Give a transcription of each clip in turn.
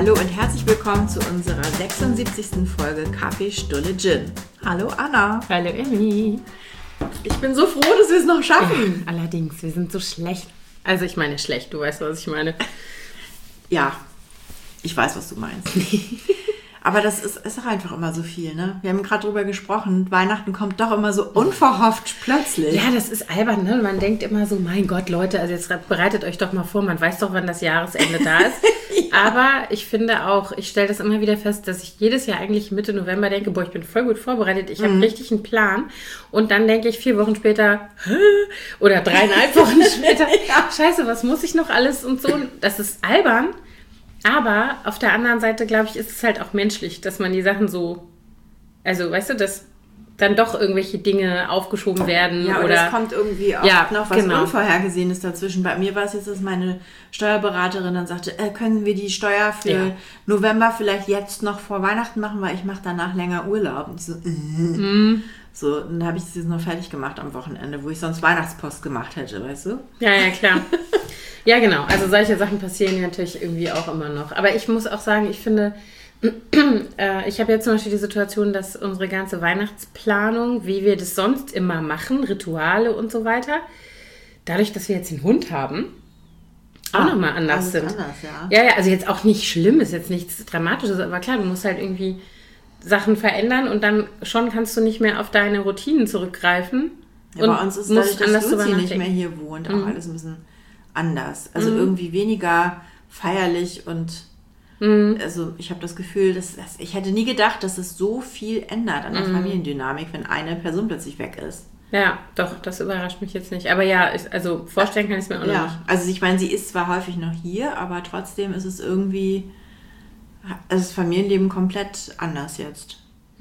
Hallo und herzlich willkommen zu unserer 76. Folge Kaffee, Stulle, Gin. Hallo Anna. Hallo Emmy. Ich bin so froh, dass wir es noch schaffen. Ja, allerdings, wir sind so schlecht. Also ich meine schlecht, du weißt, was ich meine. Ja, ich weiß, was du meinst. Aber das ist auch einfach immer so viel, ne? Wir haben gerade drüber gesprochen, Weihnachten kommt doch immer so unverhofft plötzlich. Ja, das ist albern, ne? Man denkt immer so, mein Gott, Leute, also jetzt bereitet euch doch mal vor, man weiß doch, wann das Jahresende da ist. Ja. Aber ich finde auch, ich stelle das immer wieder fest, dass ich jedes Jahr eigentlich Mitte November denke, boah, ich bin voll gut vorbereitet, ich habe richtig einen Plan. Und dann denke ich 4 Wochen später, oder 3,5 Wochen später, ja. Scheiße, was muss ich noch alles und so. Das ist albern. Aber auf der anderen Seite, glaube ich, ist es halt auch menschlich, dass man die Sachen so, also weißt du, dass dann doch irgendwelche Dinge aufgeschoben werden. Ja, oder es kommt irgendwie auch noch was Unvorhergesehenes dazwischen. Bei mir war es jetzt, dass meine Steuerberaterin dann sagte, können wir die Steuer für November vielleicht jetzt noch vor Weihnachten machen, weil ich mache danach länger Urlaub. Und ich so, So, dann habe ich das jetzt noch fertig gemacht am Wochenende, wo ich sonst Weihnachtspost gemacht hätte, weißt du? Ja, klar. Ja, genau. Also solche Sachen passieren ja natürlich irgendwie auch immer noch. Aber ich muss auch sagen, ich finde, ich habe jetzt zum Beispiel die Situation, dass unsere ganze Weihnachtsplanung, wie wir das sonst immer machen, Rituale und so weiter, dadurch, dass wir jetzt den Hund haben, auch nochmal anders sind. Anders, ja. Ja, also jetzt auch nicht schlimm, ist jetzt nichts Dramatisches, aber klar, du musst halt irgendwie Sachen verändern und dann schon kannst du nicht mehr auf deine Routinen zurückgreifen. Ja, bei uns ist dadurch, dass Luzi nicht mehr hier wohnt, auch alles ein bisschen anders. Also irgendwie weniger feierlich und also ich habe das Gefühl, dass ich hätte nie gedacht, dass es so viel ändert an der Familiendynamik, wenn eine Person plötzlich weg ist. Ja, doch, das überrascht mich jetzt nicht. Aber ja, also vorstellen kann ich es mir auch noch nicht. Also ich meine, sie ist zwar häufig noch hier, aber trotzdem ist es irgendwie das Familienleben komplett anders jetzt.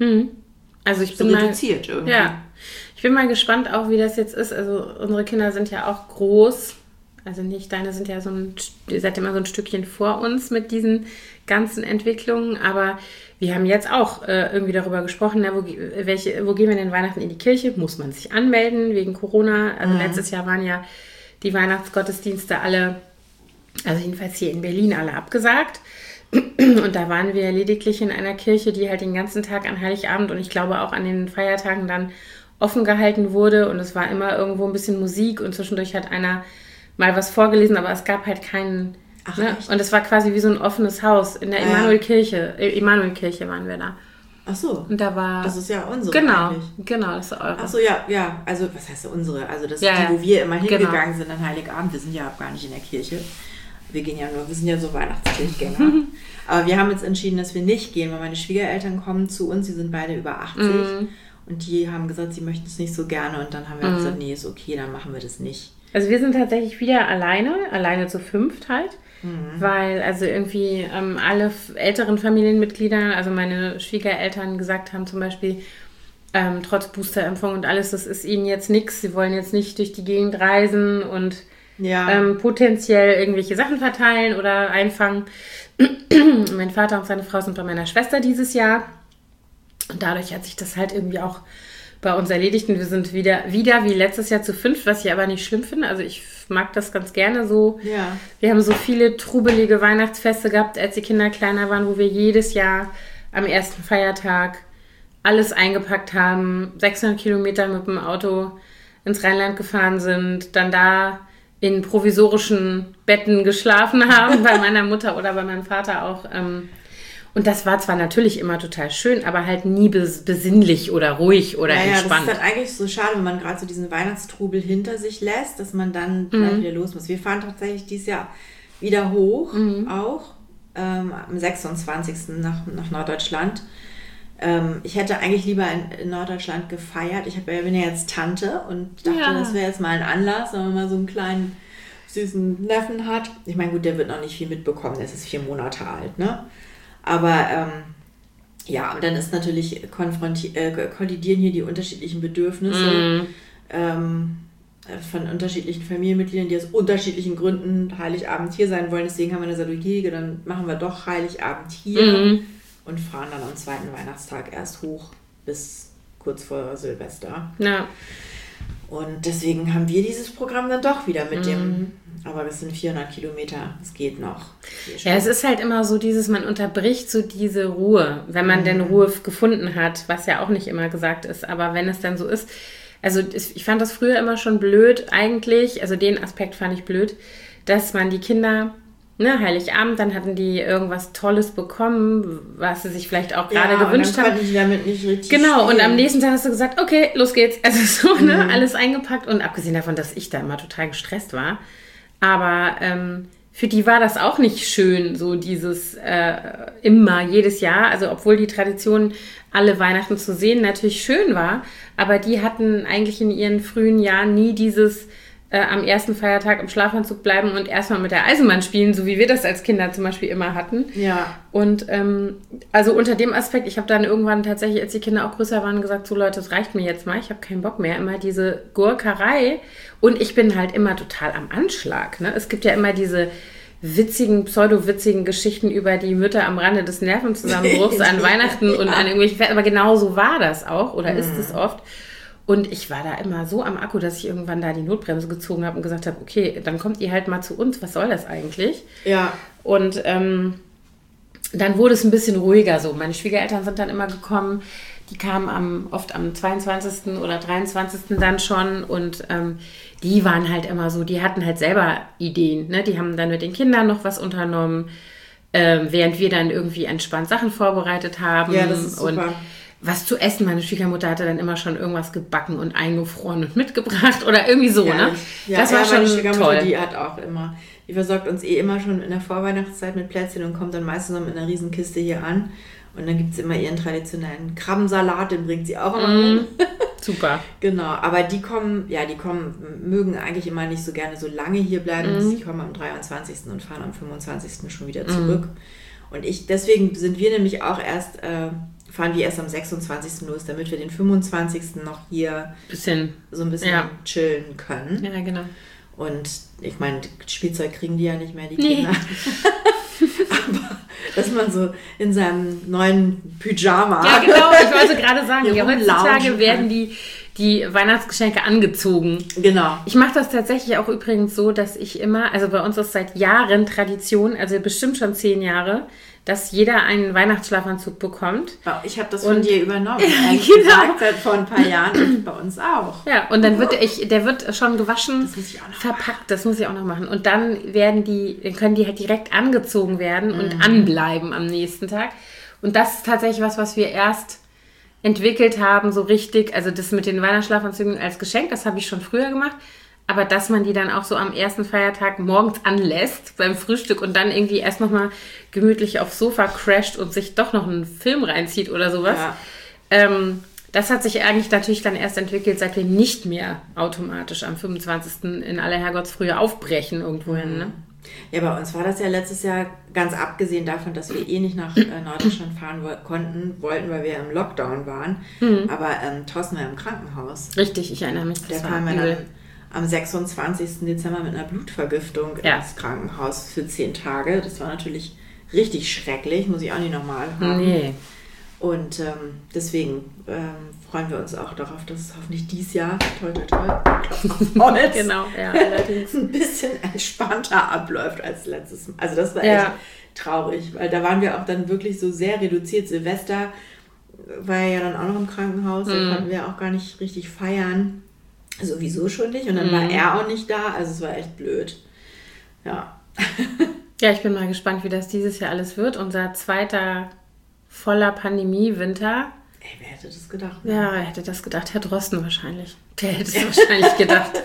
Also ich bin reduziert irgendwie. Ja, ich bin mal gespannt auch, wie das jetzt ist. Also unsere Kinder sind ja auch groß. Also nicht, deine sind ja ihr seid immer so ein Stückchen vor uns mit diesen ganzen Entwicklungen, aber wir haben jetzt auch irgendwie darüber gesprochen, wo gehen wir denn Weihnachten in die Kirche? Muss man sich anmelden wegen Corona? Also letztes Jahr waren ja die Weihnachtsgottesdienste alle, also jedenfalls hier in Berlin, alle abgesagt. Und da waren wir lediglich in einer Kirche, die halt den ganzen Tag an Heiligabend und ich glaube auch an den Feiertagen dann offen gehalten wurde und es war immer irgendwo ein bisschen Musik und zwischendurch hat einer mal was vorgelesen, aber es gab halt keinen. Ach, ne? Und es war quasi wie so ein offenes Haus. In der Emanuelkirche waren wir da. Ach so. Und da war. Das ist ja unsere. Genau, das ist eure. Ach so, ja. Also, was heißt unsere? Also, das ist die, wo wir immer hingegangen sind an Heiligabend. Wir sind ja auch gar nicht in der Kirche. Wir sind ja so Weihnachtskirchgänger. Aber wir haben jetzt entschieden, dass wir nicht gehen, weil meine Schwiegereltern kommen zu uns. Sie sind beide über 80. Und die haben gesagt, sie möchten es nicht so gerne. Und dann haben wir gesagt, nee, ist okay, dann machen wir das nicht. Also wir sind tatsächlich wieder alleine zu 5 halt, weil also irgendwie alle älteren Familienmitglieder, also meine Schwiegereltern gesagt haben zum Beispiel, trotz Boosterimpfung und alles, das ist ihnen jetzt nichts, sie wollen jetzt nicht durch die Gegend reisen und potenziell irgendwelche Sachen verteilen oder einfangen. Mein Vater und seine Frau sind bei meiner Schwester dieses Jahr und dadurch hat sich das halt irgendwie auch bei uns erledigt und wir sind wieder wie letztes Jahr zu 5, was ich aber nicht schlimm finde. Also ich mag das ganz gerne so. Ja. Wir haben so viele trubelige Weihnachtsfeste gehabt, als die Kinder kleiner waren, wo wir jedes Jahr am ersten Feiertag alles eingepackt haben, 600 Kilometer mit dem Auto ins Rheinland gefahren sind, dann da in provisorischen Betten geschlafen haben, bei meiner Mutter oder bei meinem Vater auch. Und das war zwar natürlich immer total schön, aber halt nie besinnlich oder ruhig oder entspannt. Das ist halt eigentlich so schade, wenn man gerade so diesen Weihnachtstrubel hinter sich lässt, dass man dann gleich wieder los muss. Wir fahren tatsächlich dieses Jahr wieder hoch, auch am 26. nach Norddeutschland. Ich hätte eigentlich lieber in Norddeutschland gefeiert. Ich bin ja jetzt Tante und dachte, das wäre jetzt mal ein Anlass, wenn man mal so einen kleinen, süßen Neffen hat. Ich meine, gut, der wird noch nicht viel mitbekommen, der ist 4 Monate alt, ne? Aber und dann ist natürlich kollidieren hier die unterschiedlichen Bedürfnisse von unterschiedlichen Familienmitgliedern, die aus unterschiedlichen Gründen Heiligabend hier sein wollen. Deswegen haben wir gesagt, okay, dann machen wir doch Heiligabend hier und fahren dann am 2. Weihnachtstag erst hoch bis kurz vor Silvester. Ja. Und deswegen haben wir dieses Programm dann doch wieder mit dem, aber das sind 400 Kilometer, es geht noch. Ja, es ist halt immer so man unterbricht so diese Ruhe, wenn man denn Ruhe gefunden hat, was ja auch nicht immer gesagt ist, aber wenn es dann so ist, also ich fand das früher immer schon blöd eigentlich, also den Aspekt fand ich blöd, dass man die Kinder... Heiligabend, dann hatten die irgendwas Tolles bekommen, was sie sich vielleicht auch gerade gewünscht haben. Die damit nicht richtig genau, spielen. Und am nächsten Tag hast du gesagt, okay, los geht's. Also so, alles eingepackt. Und abgesehen davon, dass ich da immer total gestresst war. Aber für die war das auch nicht schön, so dieses immer, jedes Jahr. Also obwohl die Tradition, alle Weihnachten zu sehen, natürlich schön war. Aber die hatten eigentlich in ihren frühen Jahren nie dieses... am ersten Feiertag im Schlafanzug bleiben und erstmal mit der Eisenbahn spielen, so wie wir das als Kinder zum Beispiel immer hatten. Ja. Und also unter dem Aspekt, ich habe dann irgendwann tatsächlich, als die Kinder auch größer waren, gesagt, so Leute, das reicht mir jetzt mal, ich habe keinen Bock mehr. Immer diese Gurkerei und ich bin halt immer total am Anschlag. Ne? Es gibt ja immer diese pseudo-witzigen Geschichten über die Mütter am Rande des Nervenzusammenbruchs an Weihnachten und an irgendwelchen Festen, aber genau so war das auch oder ist es oft. Und ich war da immer so am Akku, dass ich irgendwann da die Notbremse gezogen habe und gesagt habe, okay, dann kommt ihr halt mal zu uns, was soll das eigentlich? Ja. Und dann wurde es ein bisschen ruhiger so. Meine Schwiegereltern sind dann immer gekommen, die kamen oft am 22. oder 23. dann schon und die waren halt immer so, die hatten halt selber Ideen, ne? Die haben dann mit den Kindern noch was unternommen, während wir dann irgendwie entspannt Sachen vorbereitet haben. Ja, das ist super. Und was zu essen. Meine Schwiegermutter hatte dann immer schon irgendwas gebacken und eingefroren und mitgebracht oder irgendwie so, ja, ne? Ja, das war schon schon toll. Die hat auch immer, die versorgt uns immer schon in der Vorweihnachtszeit mit Plätzchen und kommt dann meistens noch mit einer riesen Kiste hier an. Und dann gibt es immer ihren traditionellen Krabbensalat, den bringt sie auch immer mit. Super. Genau, aber die mögen eigentlich immer nicht so gerne so lange hier bleiben. Die kommen am 23. und fahren am 25. schon wieder zurück. Und deswegen sind wir nämlich auch fahren wir erst am 26. los, damit wir den 25. noch hier so ein bisschen chillen können. Ja, genau. Und ich meine, Spielzeug kriegen die ja nicht mehr, die Kinder. Aber dass man so in seinem neuen Pyjama... Ja, genau, ich wollte gerade sagen, heutzutage werden die Weihnachtsgeschenke angezogen. Genau. Ich mache das tatsächlich auch übrigens so, dass ich immer, also bei uns ist seit Jahren Tradition, also bestimmt schon 10 Jahre, dass jeder einen Weihnachtsschlafanzug bekommt. Ich habe das von dir übernommen. Gesagt, seit vor ein paar Jahren und bei uns auch. Ja, und dann der wird schon gewaschen, verpackt, das muss ich auch noch machen. Und dann können die halt direkt angezogen werden und anbleiben am nächsten Tag. Und das ist tatsächlich was wir erst entwickelt haben, so richtig, also das mit den Weihnachtsschlafanzügen als Geschenk, das habe ich schon früher gemacht. Aber dass man die dann auch so am ersten Feiertag morgens anlässt beim Frühstück und dann irgendwie erst nochmal gemütlich aufs Sofa crasht und sich doch noch einen Film reinzieht oder sowas. Ja. Das hat sich eigentlich natürlich dann erst entwickelt, seit wir nicht mehr automatisch am 25. in aller Herrgottsfrühe aufbrechen irgendwo hin. Ne? Ja, bei uns war das ja letztes Jahr, ganz abgesehen davon, dass wir nicht nach Norddeutschland fahren wollten, weil wir im Lockdown waren. Aber Thorsten war im Krankenhaus. Richtig, ich erinnere mich. Der kam ja dann am 26. Dezember mit einer Blutvergiftung ins Krankenhaus für 10 Tage. Das war natürlich richtig schrecklich, muss ich auch nicht normal haben. Nee. Und deswegen freuen wir uns auch darauf, dass es hoffentlich dieses Jahr, toll, genau, allerdings ein bisschen entspannter abläuft als letztes Mal. Also das war echt traurig, weil da waren wir auch dann wirklich so sehr reduziert. Silvester war ja dann auch noch im Krankenhaus, da konnten wir auch gar nicht richtig feiern. Sowieso schon nicht. Und dann war er auch nicht da. Also es war echt blöd. Ja. Ja, ich bin mal gespannt, wie das dieses Jahr alles wird. Unser zweiter voller Pandemie-Winter. Ey, wer hätte das gedacht? Ne? Ja, wer hätte das gedacht? Herr Drosten wahrscheinlich. Der hätte es wahrscheinlich gedacht.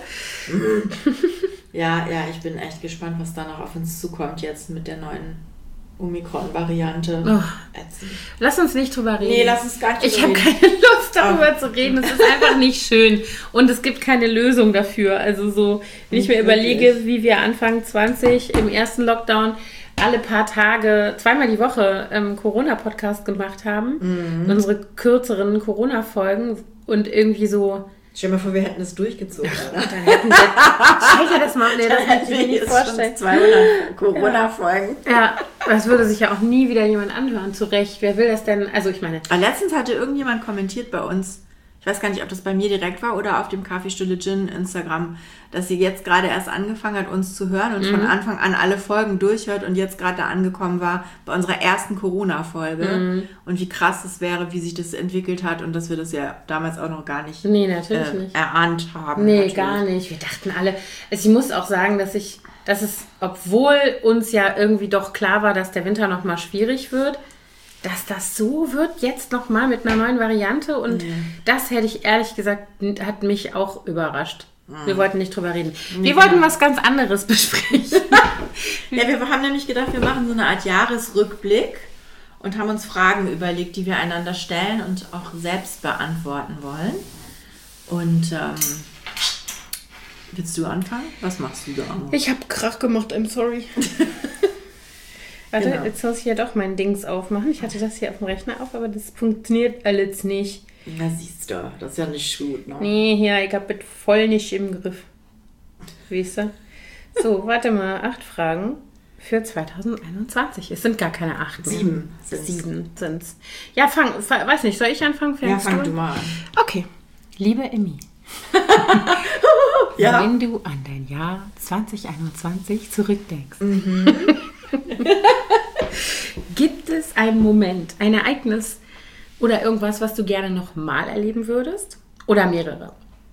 Ja, ich bin echt gespannt, was da noch auf uns zukommt jetzt mit der neuen Omikron-Variante. Lass uns nicht drüber reden. Nee, lass uns gar nicht drüber reden. Ich habe keine Lust, darüber zu reden. Es ist einfach nicht schön. Und es gibt keine Lösung dafür. Also so, wenn ich mir überlege, wie wir Anfang 20 im ersten Lockdown alle paar Tage, 2-mal die Woche Corona-Podcast gemacht haben. Unsere kürzeren Corona-Folgen und irgendwie so... Stell dir mal vor, wir hätten es durchgezogen. Dann hätten wir... Stell dir das mal... Nee, das hätte ich mir nicht vorstellen. 200 Corona-Folgen. Ja, das würde sich ja auch nie wieder jemand anhören. Zu Recht. Wer will das denn? Also ich meine... Aber letztens hatte irgendjemand kommentiert bei uns, ich weiß gar nicht, ob das bei mir direkt war oder auf dem Kaffeestuhle Gin Instagram, dass sie jetzt gerade erst angefangen hat, uns zu hören und von Anfang an alle Folgen durchhört und jetzt gerade da angekommen war bei unserer ersten Corona-Folge. Und wie krass das wäre, wie sich das entwickelt hat und dass wir das ja damals auch noch gar nicht, nicht erahnt haben. Nee, natürlich. Gar nicht. Wir dachten alle, also ich muss auch sagen, dass es, obwohl uns ja irgendwie doch klar war, dass der Winter nochmal schwierig wird, dass das so wird, jetzt nochmal mit einer neuen Variante. Und das hätte ich ehrlich gesagt, hat mich auch überrascht. Wir wollten nicht drüber reden. Wir wollten was ganz anderes besprechen. Ja, wir haben nämlich gedacht, wir machen so eine Art Jahresrückblick und haben uns Fragen überlegt, die wir einander stellen und auch selbst beantworten wollen. Und willst du anfangen? Was machst du da? Ich habe Krach gemacht, I'm sorry. Warte, Jetzt muss ich ja doch mein Dings aufmachen. Ich hatte das hier auf dem Rechner auf, aber das funktioniert alles nicht. Ja, siehst du, das ist ja nicht gut, ne? Nee, hier, ich habe es voll nicht im Griff. Weißt du? So, warte mal, 8 Fragen für 2021. Es sind gar keine 8 mehr. 7 sind's. Ja, weiß nicht, soll ich anfangen? Fang du mal an. Okay, liebe Emmy. Ja. Wenn du an dein Jahr 2021 zurückdenkst, gibt es einen Moment, ein Ereignis oder irgendwas, was du gerne nochmal erleben würdest? Oder mehrere?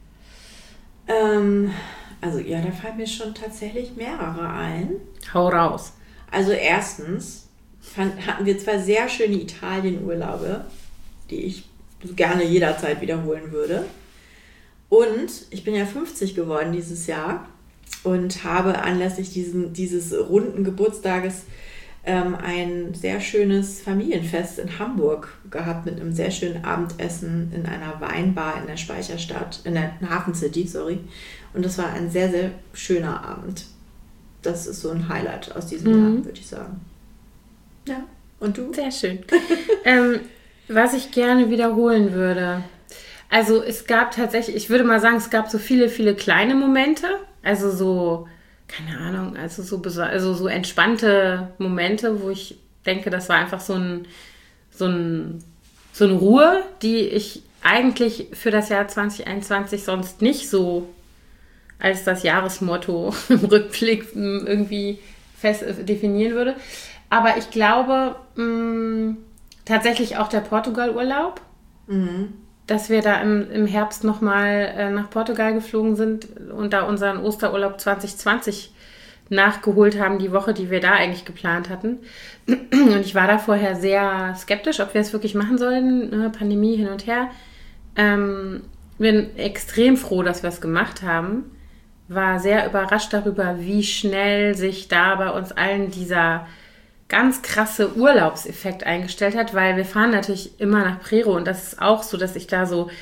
Also ja, da fallen mir schon tatsächlich mehrere ein. Hau raus. Also erstens hatten wir 2 sehr schöne Italienurlaube, die ich gerne jederzeit wiederholen würde. Und ich bin ja 50 geworden dieses Jahr und habe anlässlich dieses runden Geburtstages ein sehr schönes Familienfest in Hamburg gehabt mit einem sehr schönen Abendessen in einer Weinbar in der Speicherstadt, in der Hafen City, sorry. Und das war ein sehr, sehr schöner Abend. Das ist so ein Highlight aus diesem Jahr, würde ich sagen. Ja, und du? Sehr schön. Was ich gerne wiederholen würde. Also es gab tatsächlich, ich würde mal sagen, es gab so viele, viele kleine Momente. Also so, keine Ahnung, also so entspannte Momente, wo ich denke, das war einfach so eine Ruhe, die ich eigentlich für das Jahr 2021 sonst nicht so als das Jahresmotto im Rückblick irgendwie fest definieren würde. Aber ich glaube tatsächlich auch der Portugal-Urlaub, dass wir da im Herbst nochmal nach Portugal geflogen sind und da unseren Osterurlaub 2020 nachgeholt haben, die Woche, die wir da eigentlich geplant hatten. Und ich war da vorher sehr skeptisch, ob wir es wirklich machen sollen, Pandemie hin und her. Bin extrem froh, dass wir es gemacht haben. War sehr überrascht darüber, wie schnell sich da bei uns allen dieser ganz krasse Urlaubseffekt eingestellt hat, weil wir fahren natürlich immer nach Prero und das ist auch so, dass ich da so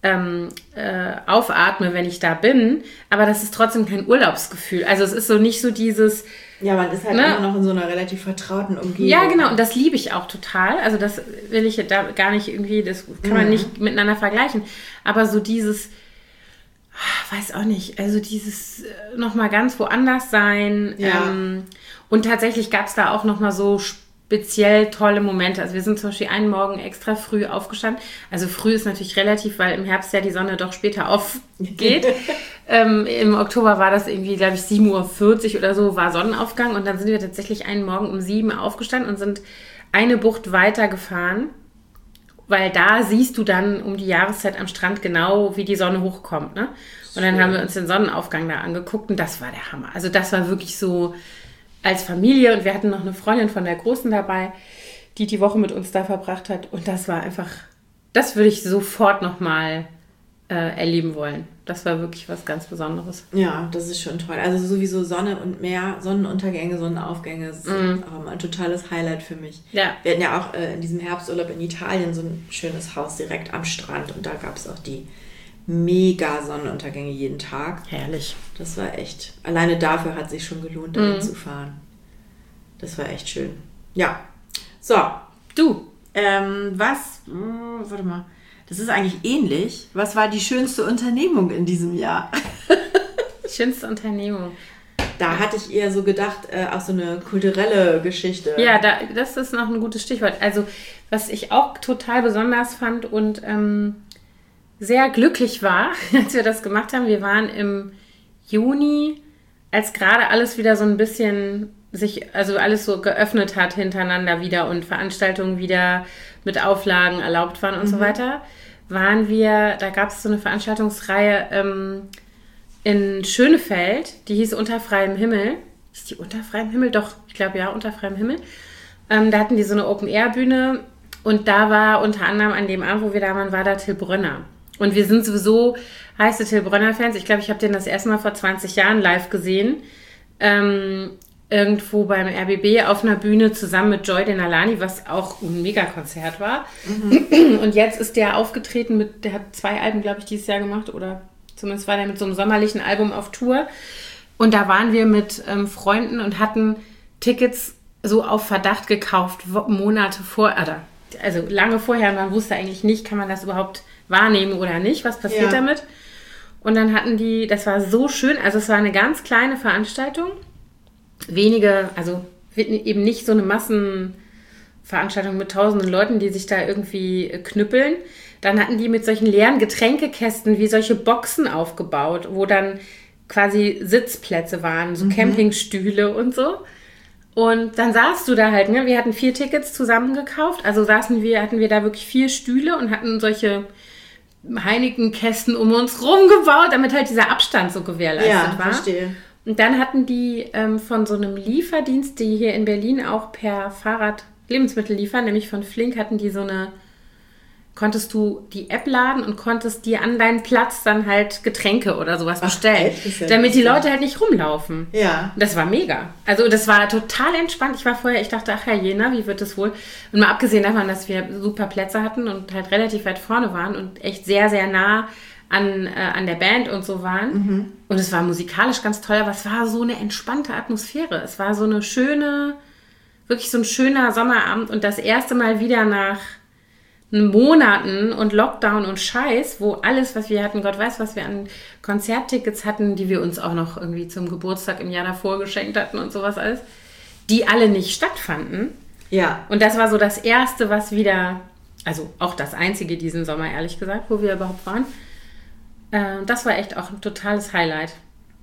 aufatme, wenn ich da bin, aber das ist trotzdem kein Urlaubsgefühl. Also es ist so nicht so dieses... Ja, man ist halt immer noch in so einer relativ vertrauten Umgebung. Ja, genau, und das liebe ich auch total. Also das will ich da gar nicht irgendwie, das kann man nicht miteinander vergleichen, aber so dieses... weiß auch nicht, also dieses nochmal ganz woanders sein. Ja. Und tatsächlich gab es da auch nochmal so speziell tolle Momente. Also wir sind zum Beispiel einen Morgen extra früh aufgestanden. Also früh ist natürlich relativ, weil im Herbst ja die Sonne doch später aufgeht. Im Oktober war das irgendwie, glaube ich, 7:40 Uhr oder so, war Sonnenaufgang. Und dann sind wir tatsächlich einen Morgen um 7 Uhr aufgestanden und sind eine Bucht weiter gefahren. Weil da siehst du dann um die Jahreszeit am Strand genau, wie die Sonne hochkommt, ne? Und dann haben wir uns den Sonnenaufgang da angeguckt und das war der Hammer. Also das war wirklich so als Familie und wir hatten noch eine Freundin von der Großen dabei, die Woche mit uns da verbracht hat und das war einfach, das würde ich sofort nochmal erleben wollen. Das war wirklich was ganz Besonderes. Ja, das ist schon toll. Also sowieso Sonne und Meer, Sonnenuntergänge, Sonnenaufgänge sind auch immer ein totales Highlight für mich. Ja. Wir hatten ja auch in diesem Herbsturlaub in Italien so ein schönes Haus direkt am Strand und da gab es auch die mega Sonnenuntergänge jeden Tag. Herrlich. Das war echt, alleine dafür hat sich schon gelohnt, dahin zu fahren. Das war echt schön. Ja. So. Du. Warte mal. Das ist eigentlich ähnlich. Was war die schönste Unternehmung in diesem Jahr? Schönste Unternehmung. Da hatte ich eher so gedacht, auch so eine kulturelle Geschichte. Ja, das ist noch ein gutes Stichwort. Also, was ich auch total besonders fand und sehr glücklich war, als wir das gemacht haben. Wir waren im Juni, als gerade alles wieder so ein bisschen also alles so geöffnet hat hintereinander wieder und Veranstaltungen wieder mit Auflagen erlaubt waren und so weiter, da gab es so eine Veranstaltungsreihe in Schönefeld, die hieß Unter freiem Himmel. Ist die Unter freiem Himmel? Doch, ich glaube ja, Unter freiem Himmel. Da hatten die so eine Open-Air-Bühne und da war unter anderem an dem Abend, wo wir da waren, war da Till Brönner. Und wir sind sowieso heiße Till Brönner-Fans. Ich glaube, ich habe den das erste Mal vor 20 Jahren live gesehen. Irgendwo beim RBB auf einer Bühne zusammen mit Joy Denalani, was auch ein Megakonzert war. Und jetzt ist der aufgetreten der hat 2 Alben, glaube ich, dieses Jahr gemacht oder zumindest war der mit so einem sommerlichen Album auf Tour. Und da waren wir mit Freunden und hatten Tickets so auf Verdacht gekauft, Monate also lange vorher. Und man wusste eigentlich nicht, kann man das überhaupt wahrnehmen oder nicht, was passiert damit. Und dann das war so schön, also es war eine ganz kleine Veranstaltung, also eben nicht so eine Massenveranstaltung mit tausenden Leuten, die sich da irgendwie knüppeln. Dann hatten die mit solchen leeren Getränkekästen wie solche Boxen aufgebaut, wo dann quasi Sitzplätze waren, so Campingstühle und so. Und dann saßt du da halt, ne? Wir hatten 4 Tickets zusammen gekauft, also hatten wir da wirklich 4 Stühle und hatten solche Heineken-Kästen um uns rumgebaut, damit halt dieser Abstand so gewährleistet war. Verstehe. Und dann hatten die von so einem Lieferdienst, die hier in Berlin auch per Fahrrad Lebensmittel liefern, nämlich von Flink, hatten die konntest du die App laden und konntest dir an deinen Platz dann halt Getränke oder sowas bestellen, damit die Leute halt nicht rumlaufen. Ja. Das war mega. Also das war total entspannt. Ich dachte, ach herrje, wie wird das wohl? Und mal abgesehen davon, dass wir super Plätze hatten und halt relativ weit vorne waren und echt sehr, sehr nah an der Band und so waren. Und es war musikalisch ganz toll, aber es war so eine entspannte Atmosphäre. Es war so wirklich so ein schöner Sommerabend und das erste Mal wieder nach Monaten und Lockdown und Scheiß, wo alles, was wir hatten, Gott weiß, was wir an Konzerttickets hatten, die wir uns auch noch irgendwie zum Geburtstag im Jahr davor geschenkt hatten und sowas alles, die alle nicht stattfanden. Ja. Und das war so das Erste, was wieder, also auch das Einzige diesen Sommer, ehrlich gesagt, wo wir überhaupt waren. Das war echt auch ein totales Highlight.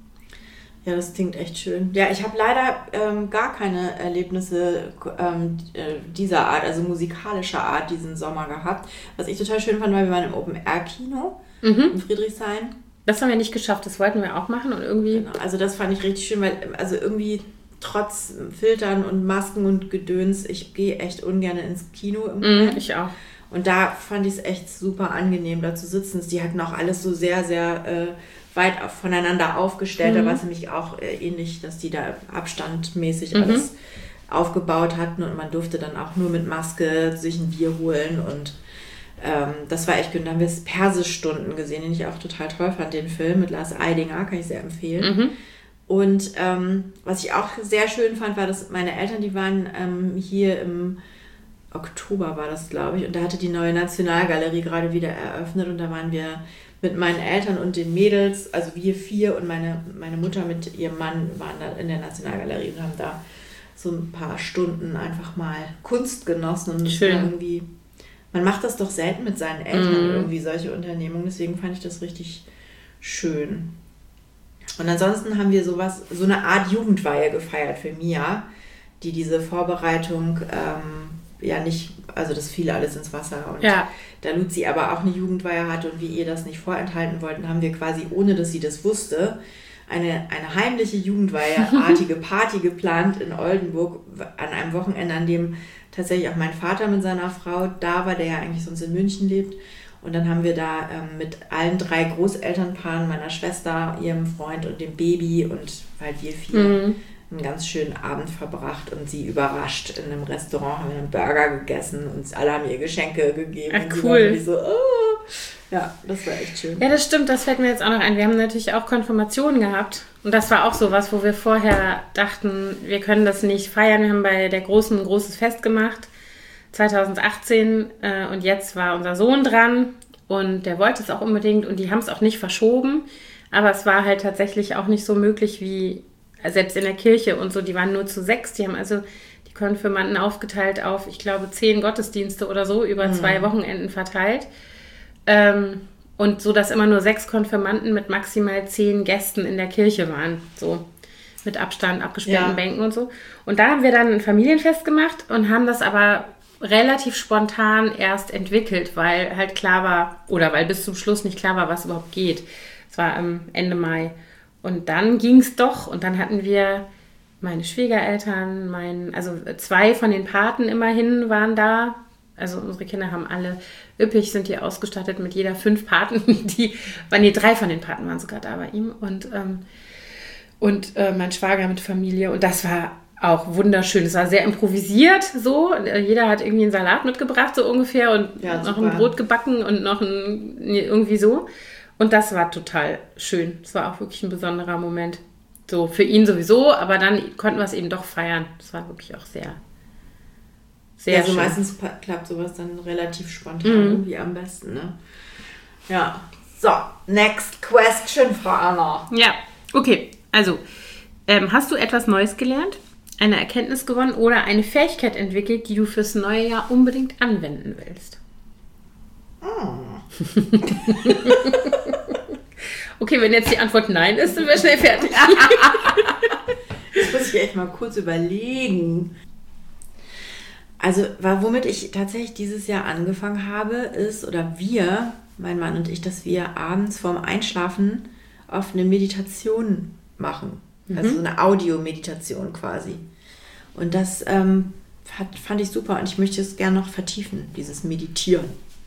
Ja, das klingt echt schön. Ja, ich habe leider gar keine Erlebnisse dieser Art, also musikalischer Art, diesen Sommer gehabt. Was ich total schön fand, weil wir waren im Open-Air-Kino in Friedrichshain. Das haben wir nicht geschafft, das wollten wir auch machen und irgendwie... Genau, also das fand ich richtig schön, weil also irgendwie trotz Filtern und Masken und Gedöns, ich gehe echt ungern ins Kino im Moment. Ich auch. Und da fand ich es echt super angenehm, da zu sitzen. Die hatten auch alles so sehr, sehr weit voneinander aufgestellt. Da war es nämlich auch ähnlich, dass die da abstandmäßig alles aufgebaut hatten und man durfte dann auch nur mit Maske sich ein Bier holen und das war echt gut. Dann haben wir Persischstunden gesehen, den ich auch total toll fand, den Film mit Lars Eidinger, kann ich sehr empfehlen. Und was ich auch sehr schön fand, war, dass meine Eltern, die waren hier im Oktober war das, glaube ich, und da hatte die neue Nationalgalerie gerade wieder eröffnet und da waren wir mit meinen Eltern und den Mädels, also wir 4 und meine Mutter mit ihrem Mann waren da in der Nationalgalerie und haben da so ein paar Stunden einfach mal Kunst genossen und das war irgendwie, man macht das doch selten mit seinen Eltern irgendwie solche Unternehmungen, deswegen fand ich das richtig schön. Und ansonsten haben wir so eine Art Jugendweihe gefeiert für Mia, die diese Vorbereitung nicht, also das fiel alles ins Wasser und da Luzi aber auch eine Jugendweihe hatte und wir ihr das nicht vorenthalten wollten, haben wir quasi, ohne dass sie das wusste, eine heimliche Jugendweihe-artige Party geplant in Oldenburg an einem Wochenende, an dem tatsächlich auch mein Vater mit seiner Frau da war, der ja eigentlich sonst in München lebt. Und dann haben wir da mit allen 3 Großelternpaaren, meiner Schwester, ihrem Freund und dem Baby und halt wir 4 einen ganz schönen Abend verbracht und sie überrascht. In einem Restaurant haben wir einen Burger gegessen und alle haben ihr Geschenke gegeben. Ach, und cool. Sie war so, oh. Ja, das war echt schön. Ja, das stimmt, das fällt mir jetzt auch noch ein. Wir haben natürlich auch Konfirmationen gehabt und das war auch so was, wo wir vorher dachten, wir können das nicht feiern. Wir haben bei der Großen ein großes Fest gemacht, 2018 und jetzt war unser Sohn dran und der wollte es auch unbedingt und die haben es auch nicht verschoben, aber es war halt tatsächlich auch nicht so möglich wie selbst in der Kirche und so, die waren nur zu 6, die haben also die Konfirmanden aufgeteilt auf, ich glaube, 10 Gottesdienste oder so, über 2 Wochenenden verteilt. Und so, dass immer nur 6 Konfirmanden mit maximal 10 Gästen in der Kirche waren. So mit Abstand, abgesperrten Bänken und so. Und da haben wir dann ein Familienfest gemacht und haben das aber relativ spontan erst entwickelt, weil halt klar war, oder weil bis zum Schluss nicht klar war, was überhaupt geht. Es war Ende Mai. Und dann ging es doch. Und dann hatten wir meine Schwiegereltern, also 2 von den Paten immerhin waren da. Also unsere Kinder haben alle üppig, sind die ausgestattet mit jeder 5 Paten. 3 von den Paten waren sogar da bei ihm. Und mein Schwager mit Familie. Und das war auch wunderschön. Es war sehr improvisiert so. Jeder hat irgendwie einen Salat mitgebracht, so ungefähr. Und noch ein Brot gebacken und noch irgendwie so. Und das war total schön. Es war auch wirklich ein besonderer Moment. So für ihn sowieso, aber dann konnten wir es eben doch feiern. Das war wirklich auch sehr, sehr schön. Meistens klappt sowas dann relativ spontan irgendwie am besten, ne? Ja. So, next question, Frau Anna. Ja, okay. Also, hast du etwas Neues gelernt, eine Erkenntnis gewonnen oder eine Fähigkeit entwickelt, die du fürs neue Jahr unbedingt anwenden willst? Okay, wenn jetzt die Antwort nein ist, sind wir schnell fertig. Das muss ich echt mal kurz überlegen. Also, womit ich tatsächlich dieses Jahr angefangen habe, ist, oder wir, mein Mann und ich, dass wir abends vorm Einschlafen oft eine Meditation machen. Also so eine Audio-Meditation quasi. Und das fand ich super und ich möchte es gerne noch vertiefen, dieses Meditieren.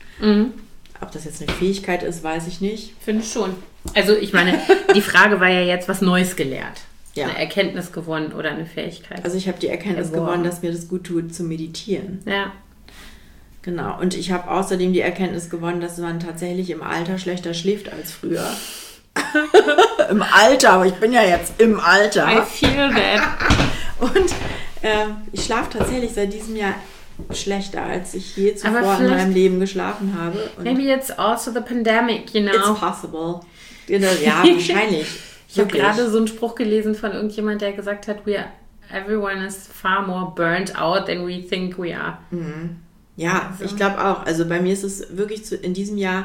Ob das jetzt eine Fähigkeit ist, weiß ich nicht. Finde ich schon. Also ich meine, die Frage war ja jetzt, was Neues gelernt. Ja. Eine Erkenntnis gewonnen oder eine Fähigkeit. Also ich habe die Erkenntnis gewonnen, dass mir das gut tut, zu meditieren. Ja. Genau. Und ich habe außerdem die Erkenntnis gewonnen, dass man tatsächlich im Alter schlechter schläft als früher. Im Alter, aber ich bin ja jetzt im Alter. I feel that. Und ich schlafe tatsächlich seit diesem Jahr schlechter, als ich je zuvor in meinem Leben geschlafen habe. Und maybe it's also the pandemic, you know. It's possible. Ja, wahrscheinlich. Ich habe gerade so einen Spruch gelesen von irgendjemand, der gesagt hat, everyone is far more burnt out than we think we are. Mhm. Ja, also. Ich glaube auch. Also bei mir ist es wirklich in diesem Jahr,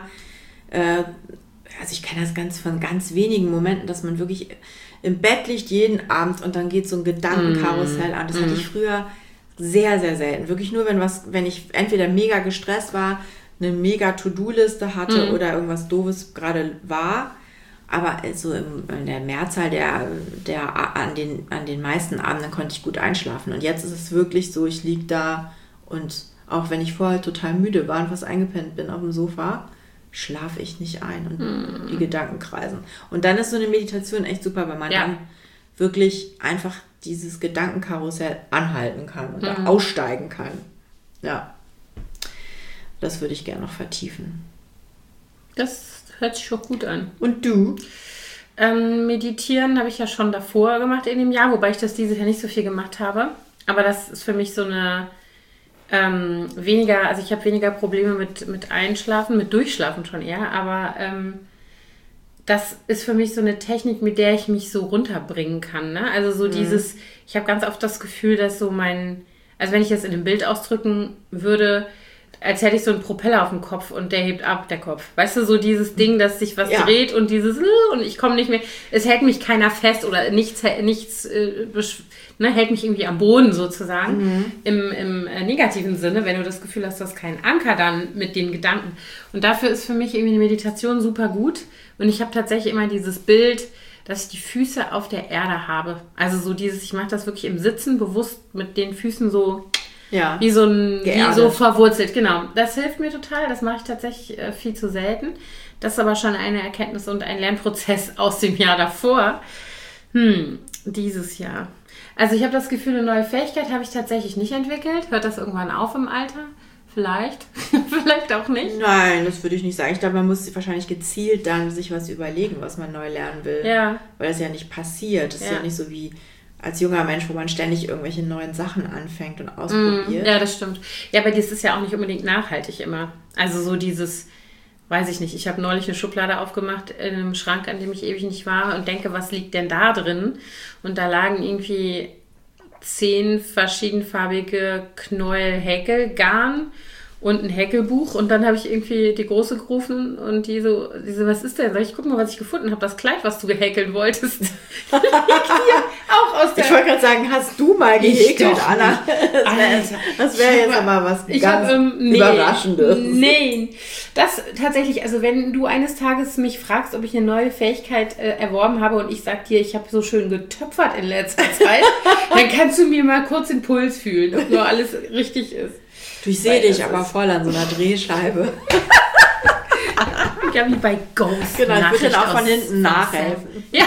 also ich kenne das von ganz wenigen Momenten, dass man wirklich im Bett liegt jeden Abend und dann geht so ein Gedankenkarussell an. Das hatte ich früher sehr, sehr selten. Wirklich nur, wenn ich entweder mega gestresst war, eine mega To-Do-Liste hatte oder irgendwas Doofes gerade war. Aber so in der Mehrzahl an den meisten Abenden konnte ich gut einschlafen. Und jetzt ist es wirklich so, ich liege da und auch wenn ich vorher total müde war und fast eingepennt bin auf dem Sofa, schlafe ich nicht ein und die Gedanken kreisen. Und dann ist so eine Meditation echt super, weil man dann wirklich einfach dieses Gedankenkarussell anhalten kann und da aussteigen kann. Ja. Das würde ich gerne noch vertiefen. Das hört sich schon gut an. Und du? Meditieren habe ich ja schon davor gemacht in dem Jahr, wobei ich das dieses Jahr nicht so viel gemacht habe. Aber das ist für mich so eine also ich habe weniger Probleme mit Einschlafen, mit Durchschlafen schon eher, aber das ist für mich so eine Technik, mit der ich mich so runterbringen kann. Ne? Also so ich habe ganz oft das Gefühl, dass so also wenn ich das in einem Bild ausdrücken würde, als hätte ich so einen Propeller auf dem Kopf und der hebt ab, der Kopf. Weißt du, so dieses Ding, dass sich was dreht und und ich komme nicht mehr, es hält mich keiner fest oder nichts hält mich irgendwie am Boden sozusagen, im negativen Sinne, wenn du das Gefühl hast, du hast keinen Anker dann mit den Gedanken. Und dafür ist für mich irgendwie eine Meditation super gut und ich habe tatsächlich immer dieses Bild, dass ich die Füße auf der Erde habe. Also so ich mache das wirklich im Sitzen, bewusst mit den Füßen so wie so verwurzelt. Genau, das hilft mir total. Das mache ich tatsächlich viel zu selten. Das ist aber schon eine Erkenntnis und ein Lernprozess aus dem Jahr davor. Dieses Jahr. Also ich habe das Gefühl, eine neue Fähigkeit habe ich tatsächlich nicht entwickelt. Hört das irgendwann auf im Alter? Vielleicht. Vielleicht auch nicht. Nein, das würde ich nicht sagen. Ich glaube, man muss wahrscheinlich gezielt dann sich was überlegen, was man neu lernen will. Ja. Weil das ja nicht passiert. Das ist ja nicht so wie als junger Mensch, wo man ständig irgendwelche neuen Sachen anfängt und ausprobiert. Ja, das stimmt. Ja, aber das ist ja auch nicht unbedingt nachhaltig immer. Also so weiß ich nicht, ich habe neulich eine Schublade aufgemacht in einem Schrank, an dem ich ewig nicht war und denke, was liegt denn da drin? Und da lagen irgendwie 10 verschiedenfarbige Knäuel Häkelgarn und ein Häkelbuch. Und dann habe ich irgendwie die Große gerufen und die so, was ist denn? Sag ich, guck mal, was ich gefunden habe. Das Kleid, was du gehäkeln wolltest. Auch aus der... Ich wollte gerade sagen, hast du mal gehäkelt, Anna? Das wäre jetzt aber was ganz Überraschendes. Nein. Das tatsächlich, also wenn du eines Tages mich fragst, ob ich eine neue Fähigkeit erworben habe und ich sag dir, ich habe so schön getöpfert in letzter Zeit, dann kannst du mir mal kurz den Puls fühlen, ob nur alles richtig ist. Du, ich sehe dich aber voll an so einer Drehscheibe. Ja, wie bei Ghost. Genau, ich würde dann auch von hinten nachhelfen. Ja,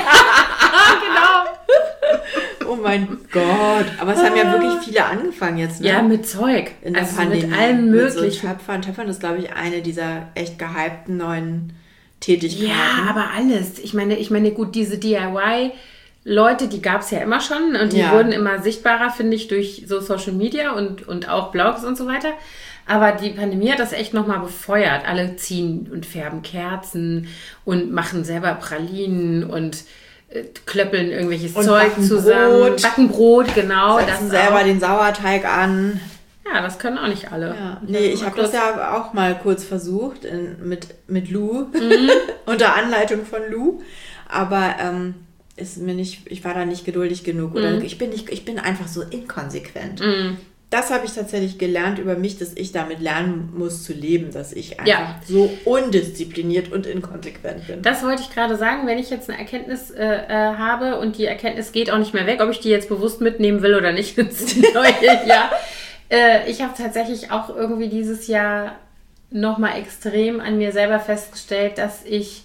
genau. Oh mein Gott. Aber es haben ja wirklich viele angefangen jetzt, ne? Ja, mit Zeug. In der also Pandemie. mit allem Möglichen. Mit so Töpfern ist, glaube ich, eine dieser echt gehypten neuen Tätigkeiten. Ja, aber alles. Ich meine, gut, diese DIY-Leute, die gab es ja immer schon und die wurden immer sichtbarer, finde ich, durch so Social Media und auch Blogs und so weiter. Aber die Pandemie hat das echt nochmal befeuert. Alle ziehen und färben Kerzen und machen selber Pralinen und klöppeln irgendwelches und Zeug zusammen. Backen Brot, genau. Setzen selber den Sauerteig an. Ja, das können auch nicht alle. Ja. Nee, ich habe das ja auch mal kurz versucht mit Lou, unter Anleitung von Lou. Aber ich war da nicht geduldig genug. Oder ich bin einfach so inkonsequent. Das habe ich tatsächlich gelernt über mich, dass ich damit lernen muss zu leben, dass ich einfach so undiszipliniert und inkonsequent bin. Das wollte ich gerade sagen, wenn ich jetzt eine Erkenntnis habe und die Erkenntnis geht auch nicht mehr weg, ob ich die jetzt bewusst mitnehmen will oder nicht ins neue Jahr. Ich habe tatsächlich auch irgendwie dieses Jahr nochmal extrem an mir selber festgestellt, dass ich...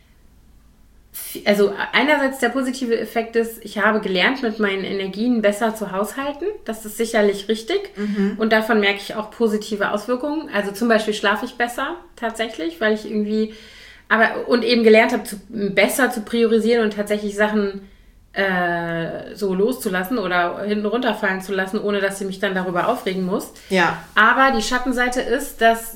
Also einerseits der positive Effekt ist, ich habe gelernt, mit meinen Energien besser zu haushalten. Das ist sicherlich richtig. Und davon merke ich auch positive Auswirkungen. Also zum Beispiel schlafe ich besser tatsächlich, weil ich irgendwie... und eben gelernt habe, besser zu priorisieren und tatsächlich Sachen so loszulassen oder hinten runterfallen zu lassen, ohne dass ich mich dann darüber aufregen muss. Ja. Aber die Schattenseite ist, dass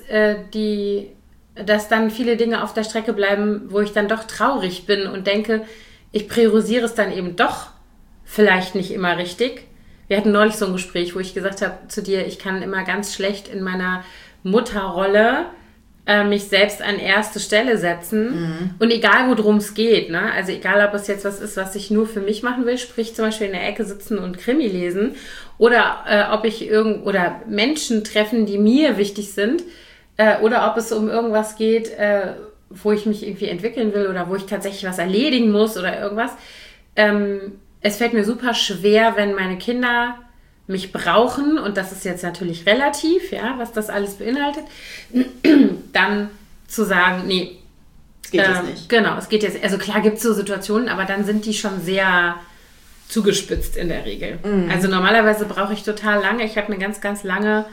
dann viele Dinge auf der Strecke bleiben, wo ich dann doch traurig bin und denke, ich priorisiere es dann eben doch vielleicht nicht immer richtig. Wir hatten neulich so ein Gespräch, wo ich gesagt habe zu dir, ich kann immer ganz schlecht in meiner Mutterrolle mich selbst an erste Stelle setzen. Und egal, worum es geht, ne? Also egal, ob es jetzt was ist, was ich nur für mich machen will, sprich zum Beispiel in der Ecke sitzen und Krimi lesen, oder ob ich oder Menschen treffen, die mir wichtig sind, oder ob es um irgendwas geht, wo ich mich irgendwie entwickeln will oder wo ich tatsächlich was erledigen muss oder irgendwas. Es fällt mir super schwer, wenn meine Kinder mich brauchen, und das ist jetzt natürlich relativ, ja, was das alles beinhaltet, dann zu sagen, nee. Es geht jetzt nicht. Genau, es geht jetzt, also klar gibt es so Situationen, aber dann sind die schon sehr zugespitzt in der Regel. Also normalerweise brauche ich total lange, ich habe eine ganz, ganz lange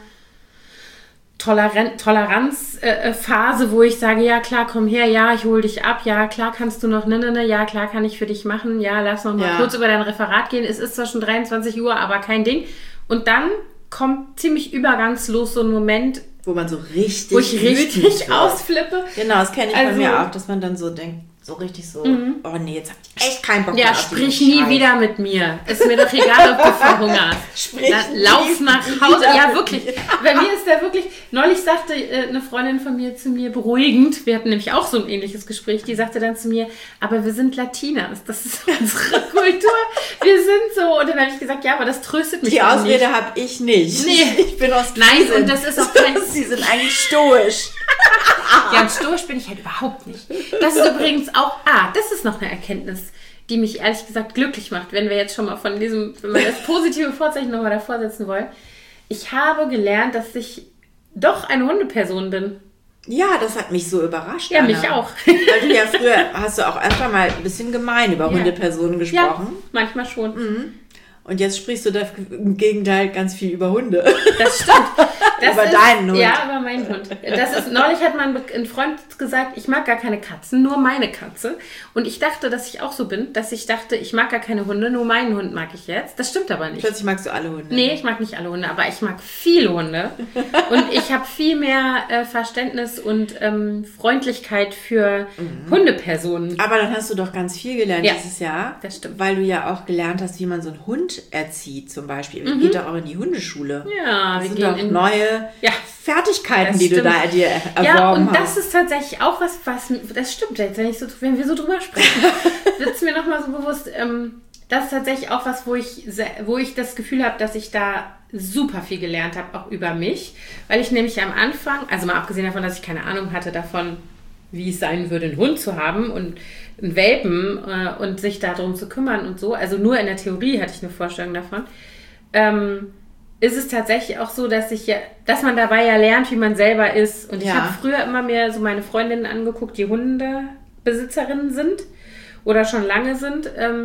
Toleranzphase, wo ich sage, ja klar, komm her, ja, ich hole dich ab, ja klar, kannst du noch, ja klar, kann ich für dich machen, ja, lass noch mal kurz über dein Referat gehen, es ist zwar schon 23 Uhr, aber kein Ding. Und dann kommt ziemlich übergangslos so ein Moment, wo man so richtig, wo ich richtig ausflippe. Genau, das kenne ich von mir auch, dass man dann so denkt, so richtig so, oh nee, jetzt hab ich echt keinen Bock mehr auf sprich nie wieder mit mir. Ist mir doch egal, ob du verhungerst. Lauf nach Hause. Ja, wirklich. Bei mir ist der wirklich... Neulich sagte eine Freundin von mir zu mir beruhigend, wir hatten nämlich auch so ein ähnliches Gespräch, die sagte dann zu mir, aber wir sind Latinas, das ist unsere Kultur, wir sind so. Und dann habe ich gesagt, ja, aber das tröstet mich nicht. Die Ausrede habe ich nicht. Nee. Ich bin aus Nein, und das ist auch kein... Sie sind eigentlich stoisch. Ja, und stoisch bin ich halt überhaupt nicht. Das ist übrigens auch, das ist noch eine Erkenntnis, die mich ehrlich gesagt glücklich macht, wenn wir jetzt schon mal wenn wir das positive Vorzeichen nochmal davor setzen wollen. Ich habe gelernt, dass ich doch eine Hundeperson bin. Ja, das hat mich so überrascht. Ja, Anna. mich auch. Weil du ja früher hast du auch einfach mal ein bisschen gemein über Hundepersonen gesprochen. Ja, manchmal schon. Und jetzt sprichst du da im Gegenteil ganz viel über Hunde. Das stimmt. Über deinen Hund. Ja, über meinen Hund. Neulich hat ein Freund gesagt, ich mag gar keine Katzen, nur meine Katze. Und ich dachte, dass ich auch so bin, dass ich dachte, ich mag gar keine Hunde, nur meinen Hund mag ich jetzt. Das stimmt aber nicht. Plötzlich magst du alle Hunde. Nee, ich mag nicht alle Hunde, aber ich mag viele Hunde. Und ich habe viel mehr Verständnis und Freundlichkeit für Hundepersonen. Aber dann hast du doch ganz viel gelernt dieses Jahr. Das stimmt. Weil du ja auch gelernt hast, wie man so einen Hund erzieht zum Beispiel. Ihr geht doch auch in die Hundeschule. Ja, das sind doch neue Fertigkeiten, die du da dir erworben hast. Ja, und das ist tatsächlich auch was, das stimmt jetzt, wenn wir so drüber sprechen, wird es mir nochmal so bewusst, das ist tatsächlich auch was, wo ich das Gefühl habe, dass ich da super viel gelernt habe, auch über mich, weil ich nämlich am Anfang, also mal abgesehen davon, dass ich keine Ahnung hatte davon, wie es sein würde, einen Hund zu haben und einen Welpen und sich darum zu kümmern und so, also nur in der Theorie hatte ich eine Vorstellung davon, ist es tatsächlich auch so, dass man dabei ja lernt, wie man selber ist. Und ich habe früher immer mehr so meine Freundinnen angeguckt, die Hundebesitzerinnen sind oder schon lange sind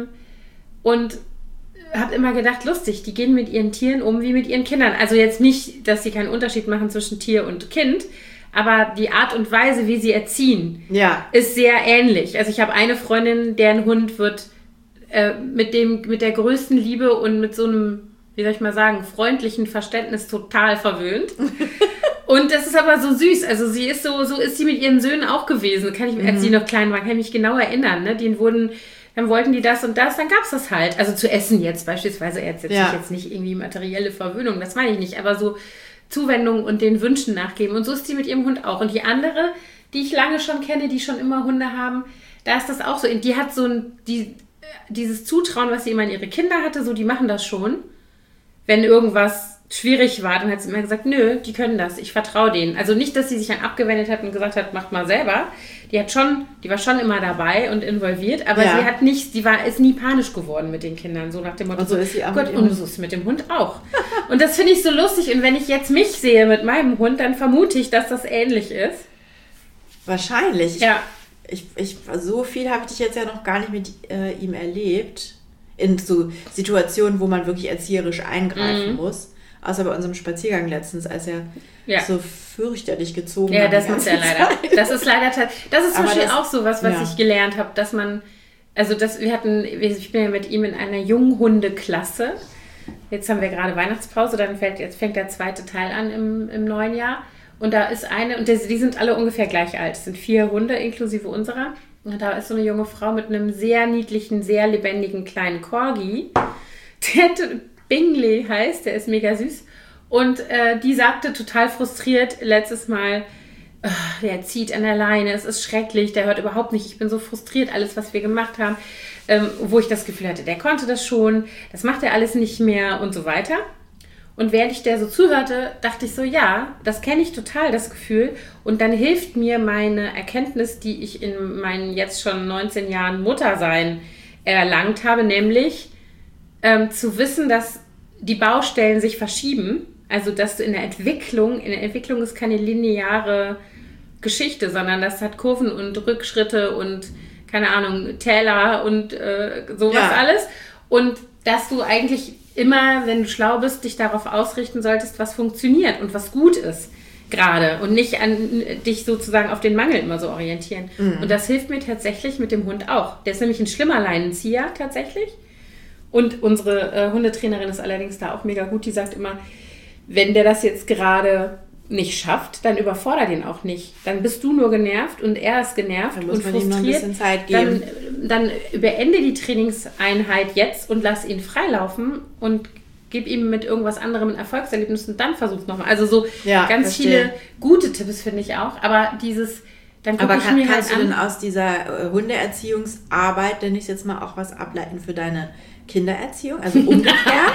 und habe immer gedacht, lustig, die gehen mit ihren Tieren um wie mit ihren Kindern. Also jetzt nicht, dass sie keinen Unterschied machen zwischen Tier und Kind, aber die Art und Weise, wie sie erziehen, ist sehr ähnlich. Also ich habe eine Freundin, deren Hund wird mit der größten Liebe und mit so einem, wie soll ich mal sagen, freundlichen Verständnis total verwöhnt. Und das ist aber so süß. Also sie ist so ist sie mit ihren Söhnen auch gewesen. Als sie noch klein waren, kann ich mich genau erinnern. Ne? Dann wollten die das und das, dann gab es das halt. Also zu essen jetzt beispielsweise, jetzt nicht irgendwie materielle Verwöhnung, das meine ich nicht, aber so Zuwendung und den Wünschen nachgeben. Und so ist sie mit ihrem Hund auch. Und die andere, die ich lange schon kenne, die schon immer Hunde haben, da ist das auch so. Die hat so dieses Zutrauen, was sie immer in ihre Kinder hatte, so die machen das schon. Wenn irgendwas schwierig war, dann hat sie immer gesagt, nö, die können das, ich vertraue denen. Also nicht, dass sie sich dann abgewendet hat und gesagt hat, macht mal selber. Die war schon immer dabei und involviert, aber sie ist nie panisch geworden mit den Kindern, so nach dem Motto, und so ist sie auch Gott, und so ist sie mit dem Hund auch. Und das finde ich so lustig, und wenn ich jetzt mich sehe mit meinem Hund, dann vermute ich, dass das ähnlich ist. Wahrscheinlich. Ja. So viel habe ich dich jetzt ja noch gar nicht mit ihm erlebt. In so Situationen, wo man wirklich erzieherisch eingreifen muss. Außer bei unserem Spaziergang letztens, als er so fürchterlich gezogen hat. Ja, das muss ja leider. Das ist leider das ist zum Beispiel auch so was ich gelernt habe, dass man, ich bin ja mit ihm in einer Junghundeklasse. Jetzt haben wir gerade Weihnachtspause, jetzt fängt der zweite Teil an im neuen Jahr. Und da ist eine, und die sind alle ungefähr gleich alt. Es sind 4 Hunde, inklusive unserer. Und da ist so eine junge Frau mit einem sehr niedlichen, sehr lebendigen kleinen Corgi. Der Bingley heißt, der ist mega süß. Und die sagte total frustriert letztes Mal, der zieht an der Leine, es ist schrecklich, der hört überhaupt nicht, ich bin so frustriert, alles, was wir gemacht haben. Wo ich das Gefühl hatte, der konnte das schon, das macht er alles nicht mehr und so weiter. Und während ich der so zuhörte, dachte ich so, ja, das kenne ich total, das Gefühl. Und dann hilft mir meine Erkenntnis, die ich in meinen jetzt schon 19 Jahren Muttersein erlangt habe, nämlich zu wissen, dass die Baustellen sich verschieben. Also, dass du in der Entwicklung ist keine lineare Geschichte, sondern das hat Kurven und Rückschritte und, keine Ahnung, Täler und sowas alles. Und dass du eigentlich immer, wenn du schlau bist, dich darauf ausrichten solltest, was funktioniert und was gut ist gerade und nicht an dich sozusagen auf den Mangel immer so orientieren. Mhm. Und das hilft mir tatsächlich mit dem Hund auch. Der ist nämlich ein schlimmer Leinenzieher tatsächlich. Und unsere Hundetrainerin ist allerdings da auch mega gut. Die sagt immer, wenn der das jetzt gerade nicht schafft, dann überfordert ihn auch nicht. Dann bist du nur genervt und er ist genervt und frustriert. Ihm noch ein bisschen Zeit geben. Dann beende die Trainingseinheit jetzt und lass ihn freilaufen und gib ihm mit irgendwas anderem ein Erfolgserlebnis und dann versuch's nochmal. Also so ganz viele gute Tipps finde ich auch. Aber dann gucke ich mir kannst du denn aus dieser Hundeerziehungsarbeit, denn ich jetzt mal auch was ableiten für deine Kindererziehung? Also umgekehrt?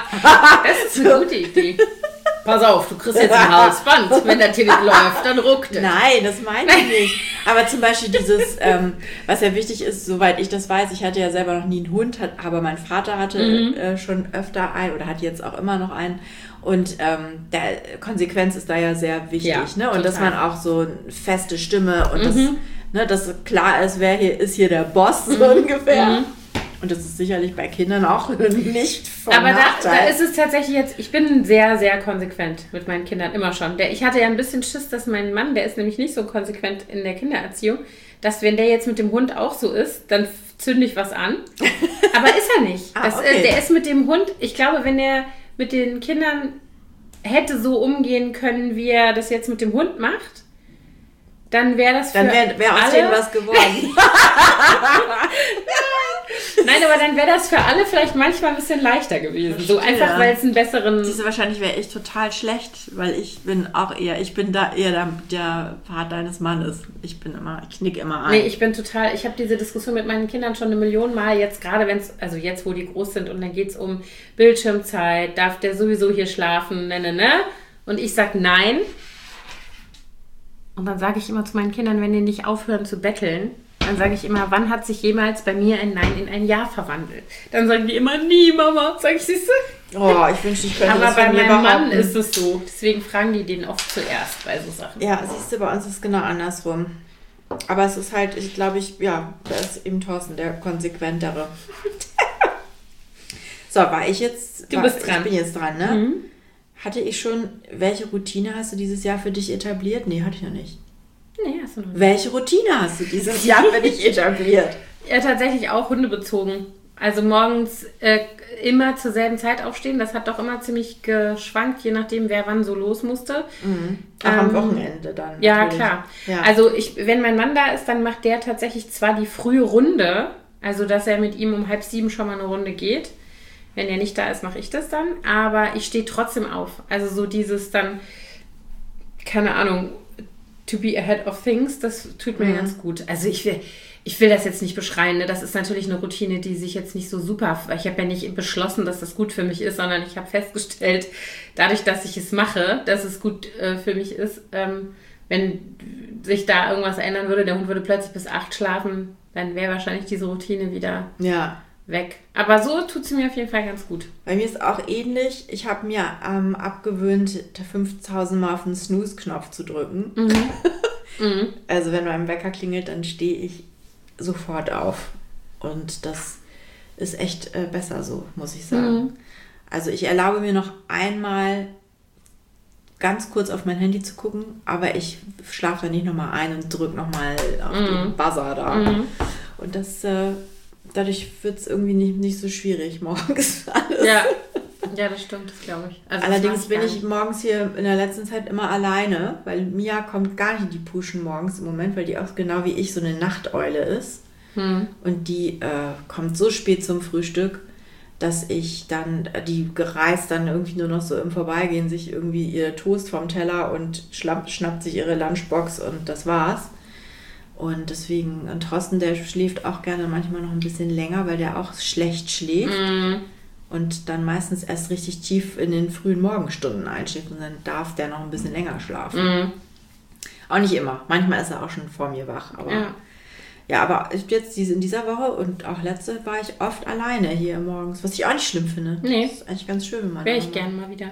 Das ist eine gute Idee. Pass auf, du kriegst jetzt ein Halsband, wenn der Tier nicht läuft, dann ruckt es. Nein, das meine ich nicht. Aber zum Beispiel dieses, was ja wichtig ist, soweit ich das weiß, ich hatte ja selber noch nie einen Hund, aber mein Vater hatte schon öfter einen oder hat jetzt auch immer noch einen. Und der Konsequenz ist da ja sehr wichtig. Ja, ne? Und dass man auch so eine feste Stimme und dass klar ist, wer hier ist hier der Boss so ungefähr. Und das ist sicherlich bei Kindern auch nicht von Aber Nachteil. da ist es tatsächlich jetzt, ich bin sehr, sehr konsequent mit meinen Kindern, immer schon. Ich hatte ja ein bisschen Schiss, dass mein Mann, der ist nämlich nicht so konsequent in der Kindererziehung, dass wenn der jetzt mit dem Hund auch so ist, dann zünde ich was an. Aber ist er nicht. Okay. Der ist mit dem Hund, ich glaube, wenn er mit den Kindern hätte so umgehen können, wie er das jetzt mit dem Hund macht, dann wäre das für Dann wäre aus denen was geworden. Nein, aber dann wäre das für alle vielleicht manchmal ein bisschen leichter gewesen. So einfach, weil es einen besseren... Wahrscheinlich wäre ich total schlecht, weil ich bin da eher der Part deines Mannes. Ich knick immer ein. Nee, ich habe diese Diskussion mit meinen Kindern schon 1 Million Mal, jetzt gerade also jetzt, wo die groß sind und dann geht es um Bildschirmzeit, darf der sowieso hier schlafen, ne? Und ich sag nein. Und dann sage ich immer zu meinen Kindern, wenn die nicht aufhören zu betteln, dann sage ich immer, wann hat sich jemals bei mir ein Nein in ein Ja verwandelt? Dann sagen die immer, nie, Mama. Sag ich, siehst du? Oh, ich wünsche, ich könnte aber das bei von mir meinem behaupten. Mann ist es so. Deswegen fragen die den oft zuerst bei so Sachen. Ja, siehst du, bei uns ist es genau andersrum. Aber es ist halt, da ist eben Thorsten der Konsequentere. So, Du bist dran. Ich bin jetzt dran, ne? Hatte ich schon, welche Routine hast du dieses Jahr für dich etabliert? Nee, hatte ich noch nicht. Nee, hast du noch nicht. Welche Routine hast du dieses Jahr für dich etabliert? Ja, tatsächlich auch hundebezogen. Also morgens immer zur selben Zeit aufstehen. Das hat doch immer ziemlich geschwankt, je nachdem, wer wann so los musste. Auch am Wochenende dann. Ja, natürlich. klar. Ja. Also wenn mein Mann da ist, dann macht der tatsächlich zwar die frühe Runde, also dass er mit ihm um 6:30 schon mal eine Runde geht. Wenn er nicht da ist, mache ich das dann. Aber ich stehe trotzdem auf. Also so dieses dann, keine Ahnung, to be ahead of things, das tut mir ganz gut. Also ich will das jetzt nicht beschreien. Ne? Das ist natürlich eine Routine, die sich jetzt nicht so super... Ich habe ja nicht beschlossen, dass das gut für mich ist, sondern ich habe festgestellt, dadurch, dass ich es mache, dass es gut für mich ist. Wenn sich da irgendwas ändern würde, der Hund würde plötzlich bis 8 schlafen, dann wäre wahrscheinlich diese Routine wieder weg. Aber so tut sie mir auf jeden Fall ganz gut. Bei mir ist auch ähnlich. Ich habe mir abgewöhnt, 5000 Mal auf den Snooze-Knopf zu drücken. Also wenn mein Wecker klingelt, dann stehe ich sofort auf. Und das ist echt besser so, muss ich sagen. Also ich erlaube mir noch einmal ganz kurz auf mein Handy zu gucken, aber ich schlafe da nicht nochmal ein und drücke nochmal auf den Buzzer da. Und das... dadurch wird es irgendwie nicht so schwierig morgens alles. Ja, das stimmt, das glaube ich. Also Allerdings bin ich morgens hier in der letzten Zeit immer alleine, weil Mia kommt gar nicht in die Puschen morgens im Moment, weil die auch genau wie ich so eine Nachteule ist. Und die kommt so spät zum Frühstück, dass ich dann, die gereist dann irgendwie nur noch so im Vorbeigehen sich irgendwie ihr Toast vom Teller und schnappt sich ihre Lunchbox und das war's. Und deswegen, und Thorsten, der schläft auch gerne manchmal noch ein bisschen länger, weil der auch schlecht schläft. Und dann meistens erst richtig tief in den frühen Morgenstunden einschläft und dann darf der noch ein bisschen länger schlafen. Auch nicht immer. Manchmal ist er auch schon vor mir wach. Aber aber jetzt in dieser Woche und auch letzte war ich oft alleine hier morgens, was ich auch nicht schlimm finde. Nee. Das ist eigentlich ganz schön, wenn man... Wäre ich gerne mal wieder.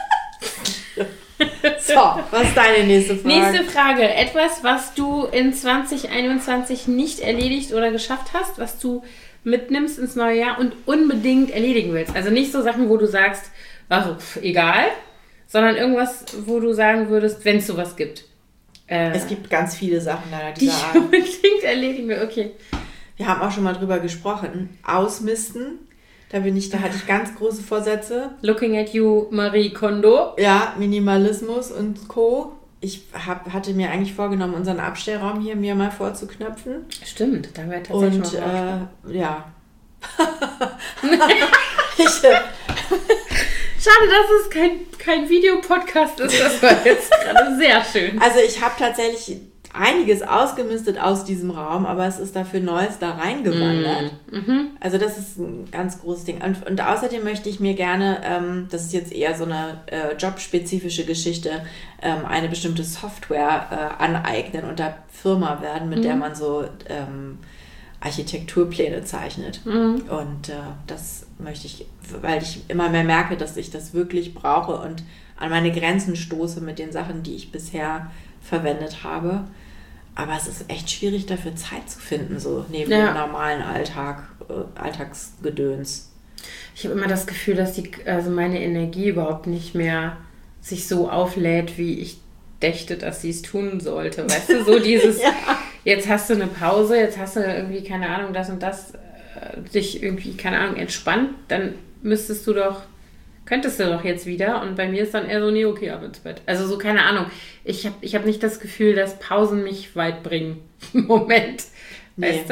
So, was ist deine nächste Frage? Nächste Frage. Etwas, was du in 2021 nicht erledigt oder geschafft hast, was du mitnimmst ins neue Jahr und unbedingt erledigen willst. Also nicht so Sachen, wo du sagst, also egal, sondern irgendwas, wo du sagen würdest, wenn es sowas gibt. Es gibt ganz viele Sachen leider, die ich unbedingt erledigen will. Okay. Wir haben auch schon mal drüber gesprochen. Ausmisten. Da hatte ich ganz große Vorsätze. Looking at you, Marie Kondo. Ja, Minimalismus und Co. Ich hatte mir eigentlich vorgenommen, unseren Abstellraum hier mir mal vorzuknöpfen. Stimmt, da wäre tatsächlich mal Schade, dass es kein Videopodcast ist. Das war jetzt gerade sehr schön. Also ich habe tatsächlich einiges ausgemistet aus diesem Raum, aber es ist dafür Neues da reingewandert. Also das ist ein ganz großes Ding. Und außerdem möchte ich mir gerne, das ist jetzt eher so eine jobspezifische Geschichte, eine bestimmte Software aneignen und da Firma werden, mit der man so Architekturpläne zeichnet. Und das möchte ich, weil ich immer mehr merke, dass ich das wirklich brauche und an meine Grenzen stoße mit den Sachen, die ich bisher verwendet habe. Aber es ist echt schwierig, dafür Zeit zu finden, so neben dem normalen Alltagsgedöns. Ich habe immer das Gefühl, dass meine Energie überhaupt nicht mehr sich so auflädt, wie ich dächte, dass sie es tun sollte. Weißt du, so dieses, jetzt hast du eine Pause, jetzt hast du irgendwie, keine Ahnung, das und das, dich irgendwie, keine Ahnung, entspannt, dann könntest du doch jetzt wieder. Und bei mir ist dann eher so, nee, okay, ab ins Bett. Also so, keine Ahnung. Ich hab nicht das Gefühl, dass Pausen mich weit bringen. Im Moment. Weißt du?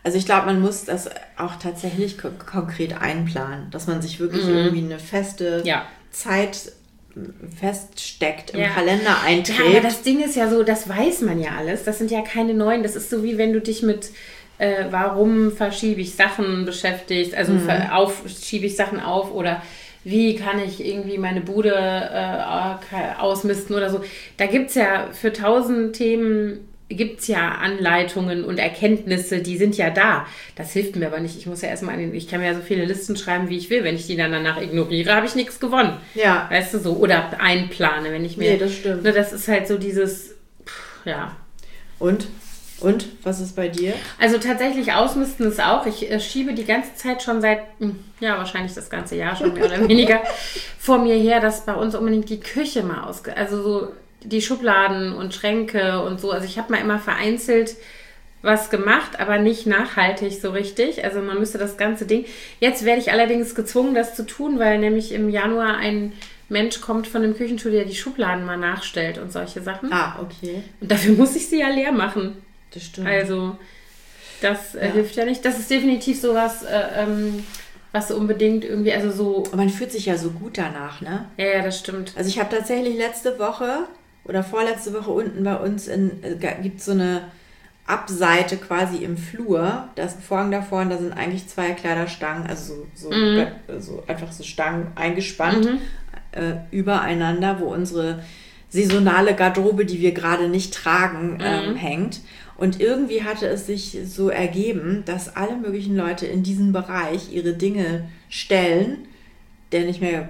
Also ich glaube, man muss das auch tatsächlich konkret einplanen, dass man sich wirklich irgendwie eine feste Zeit feststeckt, im Kalender einträgt. Ja, aber das Ding ist ja so, das weiß man ja alles. Das sind ja keine neuen. Das ist so, wie wenn du dich mit warum verschiebe ich Sachen beschäftigst, also schiebe ich Sachen auf oder wie kann ich irgendwie meine Bude ausmisten oder so. Da gibt es ja für 1000 Themen gibt es ja Anleitungen und Erkenntnisse, die sind ja da. Das hilft mir aber nicht. Ich muss ja erstmal ich kann mir ja so viele Listen schreiben, wie ich will. Wenn ich die dann danach ignoriere, habe ich nichts gewonnen. Ja. Weißt du so? Oder einplane, wenn ich mir... Nee, das stimmt. Ne, das ist halt so dieses... ja. Und, was ist bei dir? Also tatsächlich ausmisten ist auch. Ich schiebe die ganze Zeit schon seit, wahrscheinlich das ganze Jahr schon mehr oder weniger vor mir her, dass bei uns unbedingt die Küche mal also so die Schubladen und Schränke und so. Also ich habe mal immer vereinzelt was gemacht, aber nicht nachhaltig so richtig. Also man müsste das ganze Ding... Jetzt werde ich allerdings gezwungen, das zu tun, weil nämlich im Januar ein Mensch kommt von dem Küchenstudio, der die Schubladen mal nachstellt und solche Sachen. Ah, okay. Und dafür muss ich sie ja leer machen. Das stimmt. Also das hilft ja nicht. Das ist definitiv sowas, was unbedingt irgendwie, also so... Man fühlt sich ja so gut danach, ne? Ja, das stimmt. Also ich habe tatsächlich letzte Woche oder vorletzte Woche unten bei uns gibt es so eine Abseite quasi im Flur. Da ist ein Vorhang davor und da sind eigentlich 2 Kleiderstangen, also so einfach so Stangen eingespannt übereinander, wo unsere saisonale Garderobe, die wir gerade nicht tragen, hängt. Und irgendwie hatte es sich so ergeben, dass alle möglichen Leute in diesem Bereich ihre Dinge stellen, die nicht mehr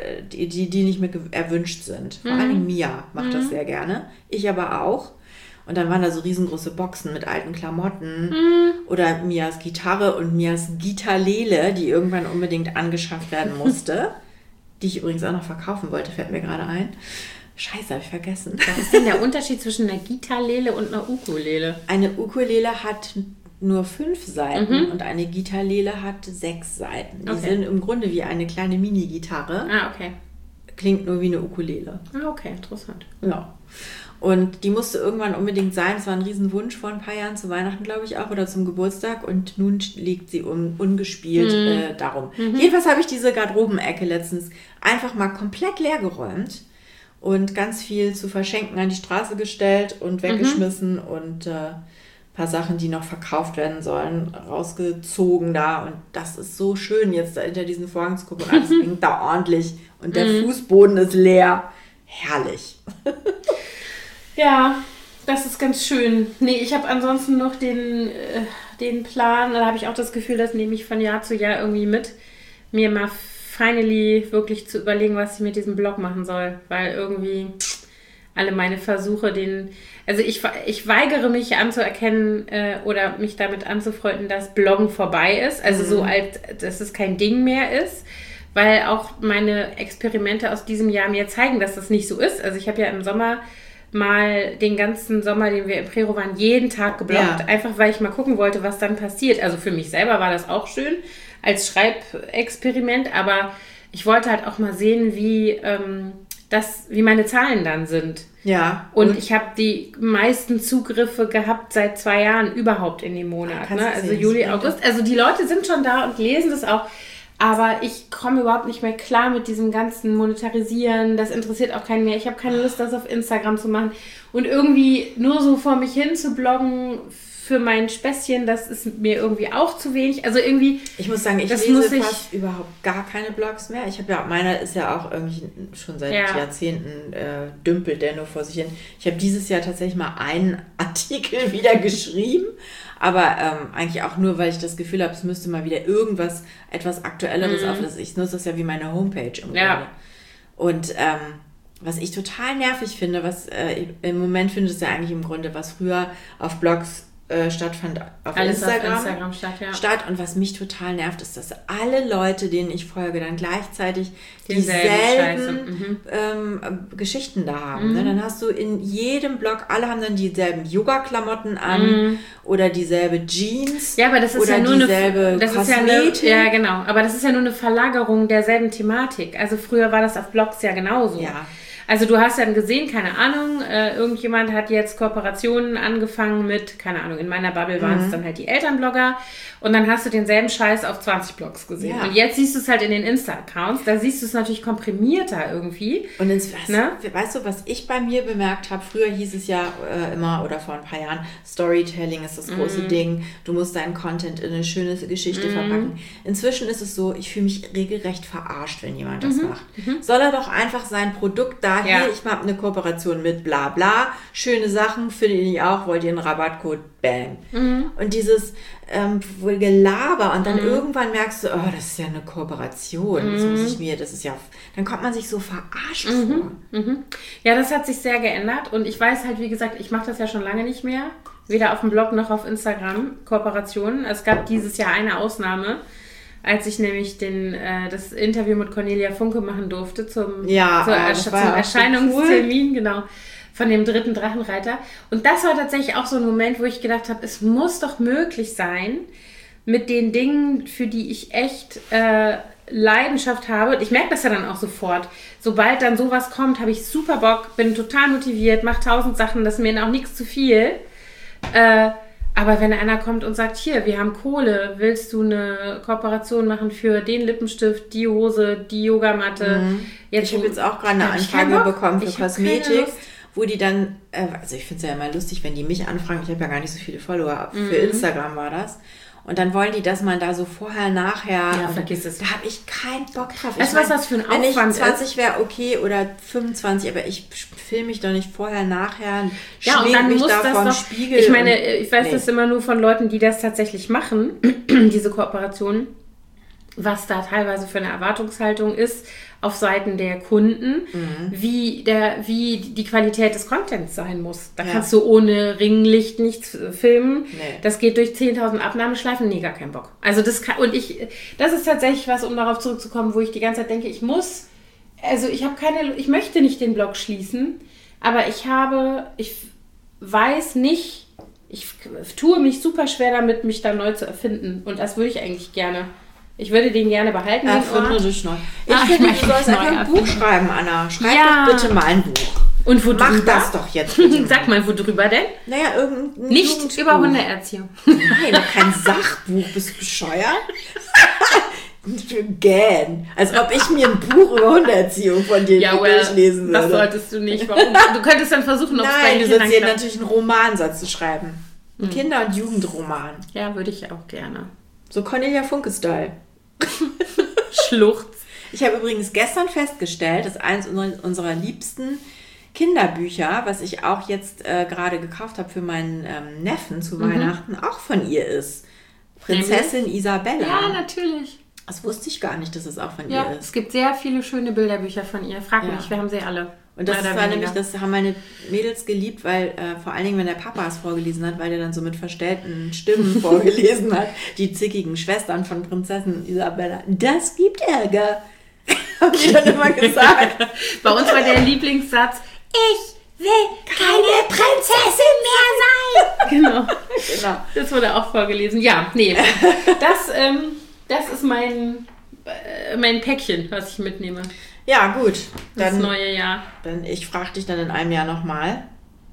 erwünscht sind. Vor allem Mia macht das sehr gerne. Ich aber auch. Und dann waren da so riesengroße Boxen mit alten Klamotten oder Mias Gitarre und Mias Gitarlele, die irgendwann unbedingt angeschafft werden musste, die ich übrigens auch noch verkaufen wollte, fällt mir gerade ein. Scheiße, habe ich vergessen. Was ist denn der Unterschied zwischen einer Gitarlele und einer Ukulele? Eine Ukulele hat nur 5 Seiten und eine Gitarlele hat 6 Seiten. Die sind im Grunde wie eine kleine Mini-Gitarre. Ah, okay. Klingt nur wie eine Ukulele. Ah, okay, interessant. Ja. Und die musste irgendwann unbedingt sein. Es war ein Riesenwunsch vor ein paar Jahren, zu Weihnachten, glaube ich auch, oder zum Geburtstag. Und nun liegt sie ungespielt darum. Jedenfalls habe ich diese Garderobenecke letztens einfach mal komplett leer geräumt und ganz viel zu verschenken an die Straße gestellt und weggeschmissen und ein paar Sachen, die noch verkauft werden sollen, rausgezogen da. Und das ist so schön, jetzt da hinter diesen Vorhang zu gucken. Und alles hängt da ordentlich und der Fußboden ist leer. Herrlich. Ja, das ist ganz schön. Nee, ich habe ansonsten noch den Plan, da habe ich auch das Gefühl, das nehme ich von Jahr zu Jahr irgendwie mit, mir mal finally wirklich zu überlegen, was ich mit diesem Blog machen soll, weil irgendwie alle meine Versuche, ich weigere mich anzuerkennen oder mich damit anzufreunden, dass Bloggen vorbei ist, also so als, dass es kein Ding mehr ist, weil auch meine Experimente aus diesem Jahr mir zeigen, dass das nicht so ist. Also ich habe ja im Sommer mal den ganzen Sommer, den wir im Prero waren, jeden Tag gebloggt, einfach weil ich mal gucken wollte, was dann passiert. Also für mich selber war das auch schön als Schreibexperiment, aber ich wollte halt auch mal sehen, wie meine Zahlen dann sind. Ja. Und ich habe die meisten Zugriffe gehabt seit 2 Jahren überhaupt in dem Monat. Ne? Also Juli, August. Also die Leute sind schon da und lesen das auch. Aber ich komme überhaupt nicht mehr klar mit diesem ganzen Monetarisieren. Das interessiert auch keinen mehr. Ich habe keine Lust, das auf Instagram zu machen. Und irgendwie nur so vor mich hin zu bloggen für mein Späßchen, das ist mir irgendwie auch zu wenig. Also irgendwie... Ich muss sagen, ich lese fast überhaupt gar keine Blogs mehr. Meiner ist ja auch irgendwie schon seit Jahrzehnten dümpelt der nur vor sich hin. Ich habe dieses Jahr tatsächlich mal einen Artikel wieder geschrieben, aber eigentlich auch nur, weil ich das Gefühl habe, es müsste mal wieder etwas Aktuelleres auf. Ich nutze das ja wie meine Homepage im Grunde. Und was ich total nervig finde, im Moment findet es ja eigentlich im Grunde, was früher auf Blogs stattfand, auf Instagram statt. Und was mich total nervt, ist, dass alle Leute, denen ich folge, dann gleichzeitig dieselben Geschichten da haben. Ne? Dann hast du in jedem Blog, alle haben dann dieselben Yoga-Klamotten an oder dieselbe Jeans. Ja, aber das ist oder ja nur dieselbe Kosmetik. Ja, genau. Aber das ist ja nur eine Verlagerung derselben Thematik. Also früher war das auf Blogs ja genauso. Ja. Also du hast dann gesehen, keine Ahnung, irgendjemand hat jetzt Kooperationen angefangen mit, keine Ahnung, in meiner Bubble waren es dann halt die Elternblogger und dann hast du denselben Scheiß auf 20 Blogs gesehen. Ja. Und jetzt siehst du es halt in den Insta-Accounts, da siehst du es natürlich komprimierter irgendwie. Und weißt du, was ich bei mir bemerkt habe, früher hieß es ja immer, oder vor ein paar Jahren, Storytelling ist das große Ding, du musst deinen Content in eine schöne Geschichte verpacken. Inzwischen ist es so, ich fühle mich regelrecht verarscht, wenn jemand das macht. Soll er doch einfach sein Produkt daher, ich habe eine Kooperation mit bla bla, schöne Sachen, finde ich auch, wollt ihr einen Rabattcode, bang. Und dieses Gelaber und dann irgendwann merkst du, oh, das ist ja eine Kooperation, dann kommt man sich so verarscht vor. Ja, das hat sich sehr geändert und ich weiß halt, wie gesagt, ich mache das ja schon lange nicht mehr, weder auf dem Blog noch auf Instagram, Kooperationen. Es gab dieses Jahr eine Ausnahme, als ich nämlich das Interview mit Cornelia Funke machen durfte zum Erscheinungstermin, so genau, von dem 3. Drachenreiter. Und das war tatsächlich auch so ein Moment, wo ich gedacht habe, es muss doch möglich sein, mit den Dingen, für die ich echt Leidenschaft habe. Ich merke das ja dann auch sofort. Sobald dann sowas kommt, habe ich super Bock, bin total motiviert, mache 1000 Sachen, das ist mir auch nichts zu viel. Aber wenn einer kommt und sagt, hier, wir haben Kohle, willst du eine Kooperation machen für den Lippenstift, die Hose, die Yogamatte? Ich habe jetzt auch gerade eine Anfrage bekommen für Kosmetik, wo die dann, also ich finde es ja immer lustig, wenn die mich anfragen, ich habe ja gar nicht so viele Follower, für Instagram war das. Und dann wollen die, dass man da so vorher, nachher... Ja, vergiss es. Da habe ich keinen Bock drauf. Weißt du, was das für ein Aufwand ist? Wenn ich 20 wäre, okay, oder 25, aber ich filme mich doch nicht vorher, nachher, und dann muss das doch... Spiegel. Ich meine, ich weiß das immer nur von Leuten, die das tatsächlich machen, diese Kooperationen, was da teilweise für eine Erwartungshaltung ist auf Seiten der Kunden, wie die Qualität des Contents sein muss. Da kannst du ohne Ringlicht nichts filmen. Nee. Das geht durch 10.000 Abnahmeschleifen. Nee, gar keinen Bock. Also das ist tatsächlich was, um darauf zurückzukommen, wo ich die ganze Zeit denke, ich möchte nicht den Blog schließen, aber ich weiß nicht, ich tue mich super schwer damit, mich da neu zu erfinden. Und das würde ich eigentlich gerne. Ich würde den gerne behalten. Erfinde dich neu. Ich finde, du sollst einfach ein Buch schreiben, Anna. Schreib doch bitte mal ein Buch. Und wo Mach drüber? Das doch jetzt bitte. Sag mal, wo drüber denn? Naja, irgendein Nicht über Hundeerziehung. Nein, kein Sachbuch. Bist du bescheuert? Gähn. Als ob ich mir ein Buch über Hundeerziehung von dir durchlesen würde. Das solltest du nicht. Warum? Du könntest dann versuchen, ob es bei dir sollst dir natürlich einen Romansatz zu schreiben. Ein Kinder- und Jugendroman. Ja, würde ich auch gerne. So Cornelia Funke-Style. Schluchz. Ich habe übrigens gestern festgestellt, dass eines unserer liebsten Kinderbücher, was ich auch jetzt gerade gekauft habe für meinen Neffen zu Weihnachten, auch von ihr ist. Prinzessin Isabella. Ja, natürlich. Das wusste ich gar nicht, dass es auch von ihr ist. Es gibt sehr viele schöne Bilderbücher von ihr. Frag mich, wir haben sie alle. Und das war nämlich, das haben meine Mädels geliebt, weil vor allen Dingen, wenn der Papa es vorgelesen hat, weil der dann so mit verstellten Stimmen vorgelesen hat, die zickigen Schwestern von Prinzessin Isabella. Das gibt Ärger, haben die dann immer gesagt. Bei uns war der Lieblingssatz, ich will keine Prinzessin mehr sein. Genau. Das wurde auch vorgelesen. Ja, nee, das ist mein Päckchen, was ich mitnehme. Ja, gut. Das neue Jahr. Ich frage dich dann in einem Jahr nochmal.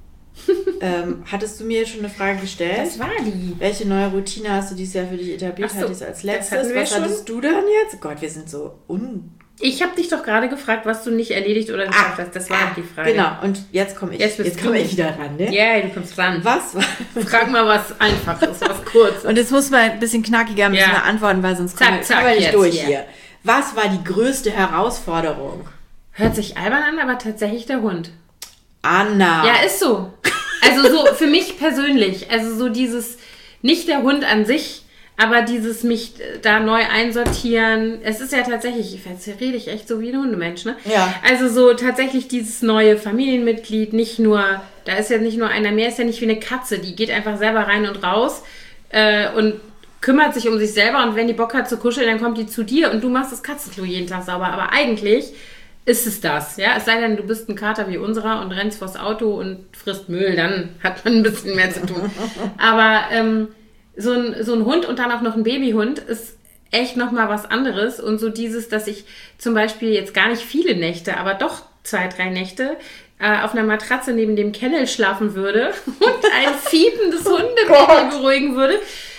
Hattest du mir schon eine Frage gestellt? Das war die. Welche neue Routine hast du dieses Jahr für dich etabliert? Hattest du als letztes? Was hattest du dann jetzt? Gott, wir sind so Ich habe dich doch gerade gefragt, was du nicht erledigt oder geschafft hast. Das war die Frage. Genau, und jetzt komme ich. Jetzt komme ich wieder ran, ne? Ja, du kommst ran. Was? Frag mal was Einfaches, was Kurzes. Und jetzt muss man ein bisschen knackiger müssen wir antworten, weil sonst kommen wir nicht durch hier. Was war die größte Herausforderung? Hört sich albern an, aber tatsächlich der Hund. Anna. Ja, ist so. Also so für mich persönlich. Also so dieses, nicht der Hund an sich, aber dieses mich da neu einsortieren. Es ist ja tatsächlich, jetzt rede ich echt so wie ein Hundemensch, ne? Ja. Also so tatsächlich dieses neue Familienmitglied, nicht nur, da ist ja nicht nur einer mehr, ist ja nicht wie eine Katze, die geht einfach selber rein und raus und kümmert sich um sich selber und wenn die Bock hat zu kuscheln, dann kommt die zu dir und du machst das Katzenklo jeden Tag sauber. Aber eigentlich ist es das, ja. Es sei denn, du bist ein Kater wie unserer und rennst vors Auto und frisst Müll, dann hat man ein bisschen mehr zu tun. Aber so ein Hund und dann auch noch ein Babyhund ist echt nochmal was anderes. Und so dieses, dass ich zum Beispiel jetzt gar nicht viele Nächte, aber doch 2-3 Nächte auf einer Matratze neben dem Kennel schlafen würde und ein fiependes Hundebaby beruhigen würde.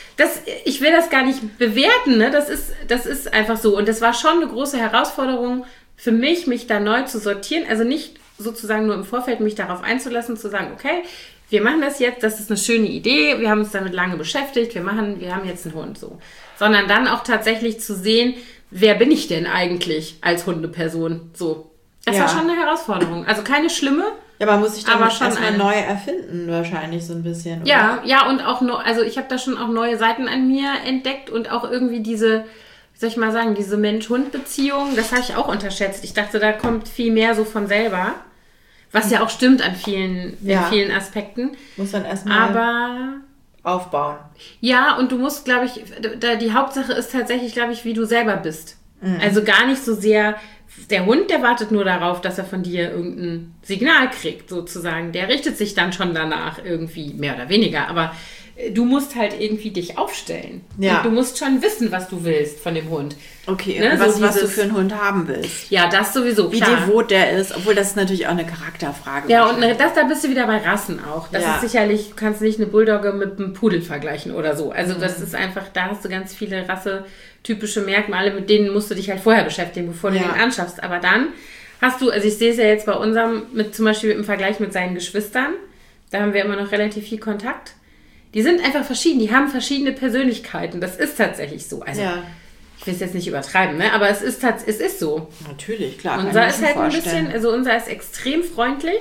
Ich will das gar nicht bewerten, ne? Das ist einfach so. Und das war schon eine große Herausforderung für mich da neu zu sortieren. Also nicht sozusagen nur im Vorfeld mich darauf einzulassen, zu sagen, okay, wir machen das jetzt, das ist eine schöne Idee, wir haben uns damit lange beschäftigt, wir haben jetzt einen Hund, so. Sondern dann auch tatsächlich zu sehen, wer bin ich denn eigentlich als Hundeperson, so. Das war schon eine Herausforderung. Also keine schlimme. Ja, man muss sich dann erstmal neu erfinden, wahrscheinlich so ein bisschen. Oder? Ja, und auch also ich habe da schon auch neue Seiten an mir entdeckt und auch irgendwie diese, wie soll ich mal sagen, diese Mensch-Hund-Beziehung, das habe ich auch unterschätzt. Ich dachte, da kommt viel mehr so von selber. Was ja auch stimmt in vielen Aspekten. Muss dann erstmal aufbauen. Ja, und du musst, glaube ich, die Hauptsache ist tatsächlich, glaube ich, wie du selber bist. Mhm. Also gar nicht so sehr, der Hund, der wartet nur darauf, dass er von dir irgendein Signal kriegt, sozusagen. Der richtet sich dann schon danach irgendwie, mehr oder weniger. Aber du musst halt irgendwie dich aufstellen. Ja. Und du musst schon wissen, was du willst von dem Hund. Okay, ne? Und was du für einen Hund haben willst. Ja, das sowieso, klar. Wie devot der ist, obwohl das ist natürlich auch eine Charakterfrage. Ja, und da bist du wieder bei Rassen auch. Das ist sicherlich, du kannst nicht eine Bulldogge mit einem Pudel vergleichen oder so. Also das ist einfach, da hast du ganz viele rassetypische Merkmale, mit denen musst du dich halt vorher beschäftigen, bevor du den anschaffst. Aber dann hast du, also ich sehe es ja jetzt bei unserem, zum Beispiel im Vergleich mit seinen Geschwistern, da haben wir immer noch relativ viel Kontakt. Die sind einfach verschieden, die haben verschiedene Persönlichkeiten. Das ist tatsächlich so. Also, ich will es jetzt nicht übertreiben, ne? Aber es ist so. Natürlich, klar. Unser ist halt ein bisschen, also unser ist extrem freundlich,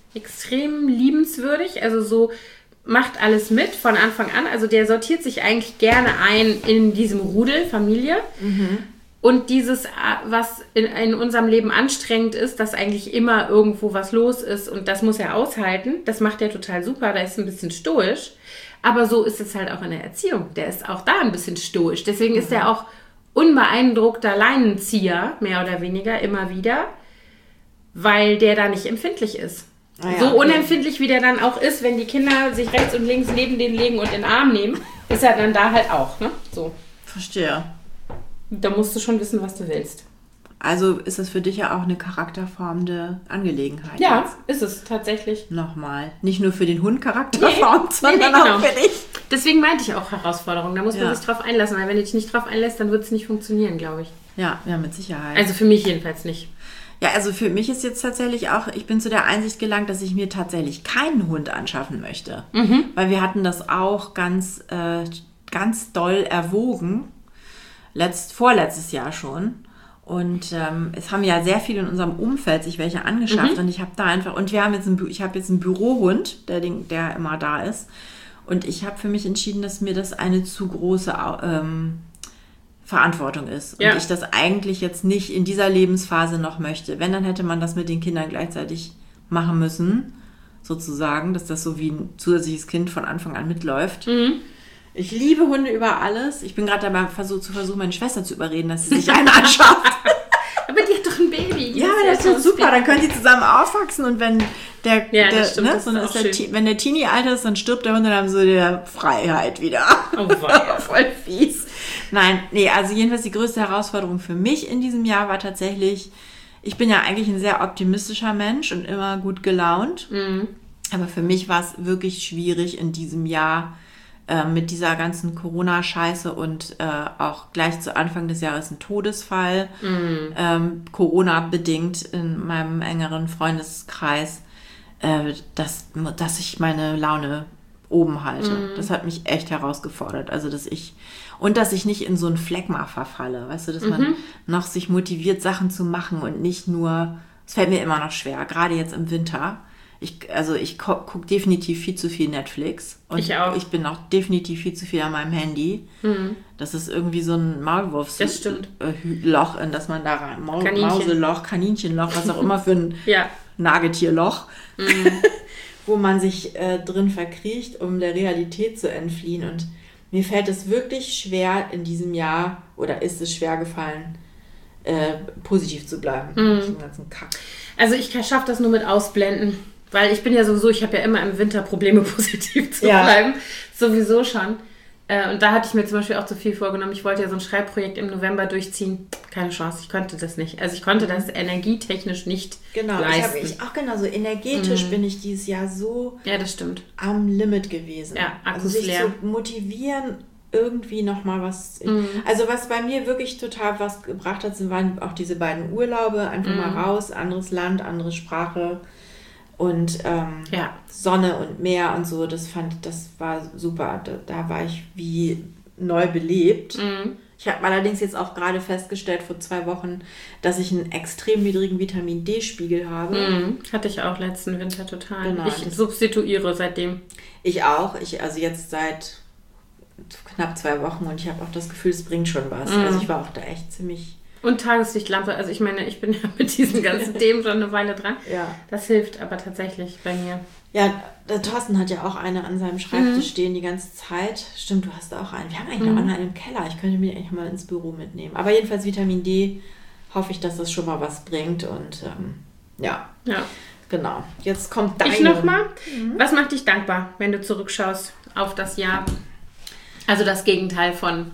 extrem liebenswürdig, also so macht alles mit von Anfang an. Also der sortiert sich eigentlich gerne ein in diesem Rudel, Familie. Mhm. Und dieses, was in unserem Leben anstrengend ist, dass eigentlich immer irgendwo was los ist und das muss er aushalten, das macht er total super, da ist ein bisschen stoisch. Aber so ist es halt auch in der Erziehung. Der ist auch da ein bisschen stoisch. Deswegen ist er auch unbeeindruckter Leinenzieher, mehr oder weniger, immer wieder, weil der da nicht empfindlich ist. So unempfindlich, wie der dann auch ist, wenn die Kinder sich rechts und links neben den legen und in den Arm nehmen, ist er dann da halt auch. Ne? So. Verstehe. Da musst du schon wissen, was du willst. Also ist das für dich ja auch eine charakterformende Angelegenheit. Ja, jetzt. Ist es tatsächlich. Nochmal. Nicht nur für den Hund charakterformt, sondern auch für dich. Deswegen meinte ich auch Herausforderung. Da muss man sich drauf einlassen, weil wenn du dich nicht drauf einlässt, dann wird es nicht funktionieren, glaube ich. Ja, mit Sicherheit. Also für mich jedenfalls nicht. Ja, also für mich ist jetzt tatsächlich auch, ich bin zu der Einsicht gelangt, dass ich mir tatsächlich keinen Hund anschaffen möchte. Mhm. Weil wir hatten das auch ganz doll erwogen. Vorletztes Jahr schon. Und es haben ja sehr viele in unserem Umfeld sich welche angeschafft. Und ich habe da einfach, und ich habe jetzt einen Bürohund, der immer da ist. Und ich habe für mich entschieden, dass mir das eine zu große Verantwortung ist. Und ich das eigentlich jetzt nicht in dieser Lebensphase noch möchte. Wenn, dann hätte man das mit den Kindern gleichzeitig machen müssen, sozusagen, dass das so wie ein zusätzliches Kind von Anfang an mitläuft. Mhm. Ich liebe Hunde über alles. Ich bin gerade dabei, versuche meine Schwester zu überreden, dass sie sich einen anschafft. Aber die hat doch ein Baby. Ja, das ist super. Dann können die zusammen aufwachsen und wenn wenn der Teenie-Alter ist, dann stirbt der Hund und dann haben sie die Freiheit wieder. Oh, voll fies. Also jedenfalls die größte Herausforderung für mich in diesem Jahr war tatsächlich, ich bin ja eigentlich ein sehr optimistischer Mensch und immer gut gelaunt. Mhm. Aber für mich war es wirklich schwierig in diesem Jahr, mit dieser ganzen Corona-Scheiße und auch gleich zu Anfang des Jahres ein Todesfall, Corona-bedingt in meinem engeren Freundeskreis, dass ich meine Laune oben halte. Das hat mich echt herausgefordert. Also, dass ich nicht in so ein Phlegma verfalle. Weißt du, dass man noch sich motiviert, Sachen zu machen und nicht nur, es fällt mir immer noch schwer, gerade jetzt im Winter. Ich gucke definitiv viel zu viel Netflix. Und ich auch. Ich bin auch definitiv viel zu viel an meinem Handy. Mhm. Das ist irgendwie so ein Maulwurfsloch, in das man da rein... Mauseloch, Kaninchenloch, was auch immer für ein Nagetierloch. Mhm. Wo man sich drin verkriecht, um der Realität zu entfliehen. Und mir fällt es wirklich schwer in diesem Jahr, oder ist es schwer gefallen, positiv zu bleiben. Diesen ganzen Kack. Also ich schaffe das nur mit Ausblenden. Weil ich bin ja sowieso, ich habe ja immer im Winter Probleme, positiv zu bleiben. Sowieso schon. Und da hatte ich mir zum Beispiel auch zu viel vorgenommen. Ich wollte ja so ein Schreibprojekt im November durchziehen. Keine Chance, ich konnte das nicht. Also ich konnte das energietechnisch nicht leisten. Ich auch genauso. Energetisch bin ich dieses Jahr so das stimmt. am Limit gewesen. Ja, Akkus also sich leer. zu motivieren, irgendwie nochmal was... Also was bei mir wirklich total was gebracht hat, waren auch diese beiden Urlaube. Einfach mal raus, anderes Land, andere Sprache und Sonne und Meer und so. Das war super. Da war ich wie neu belebt. Ich habe allerdings jetzt auch gerade festgestellt vor 2 Wochen, dass ich einen extrem niedrigen Vitamin-D-Spiegel habe. Hatte ich auch letzten Winter total. Genau, ich substituiere seitdem. Ich auch. Also jetzt seit knapp 2 Wochen und ich habe auch das Gefühl, es bringt schon was. Also ich war auch da echt ziemlich... Und Tageslichtlampe. Also ich meine, ich bin ja mit diesen ganzen Themen schon eine Weile dran. Ja. Das hilft aber tatsächlich bei mir. Ja, der Thorsten hat ja auch eine an seinem Schreibtisch stehen die ganze Zeit. Stimmt, du hast auch einen. Wir haben eigentlich noch einen im Keller. Ich könnte mir eigentlich mal ins Büro mitnehmen. Aber jedenfalls Vitamin D hoffe ich, dass das schon mal was bringt. Und ja, genau. Jetzt kommt deine... Ich nochmal. Was macht dich dankbar, wenn du zurückschaust auf das Jahr? Also das Gegenteil von...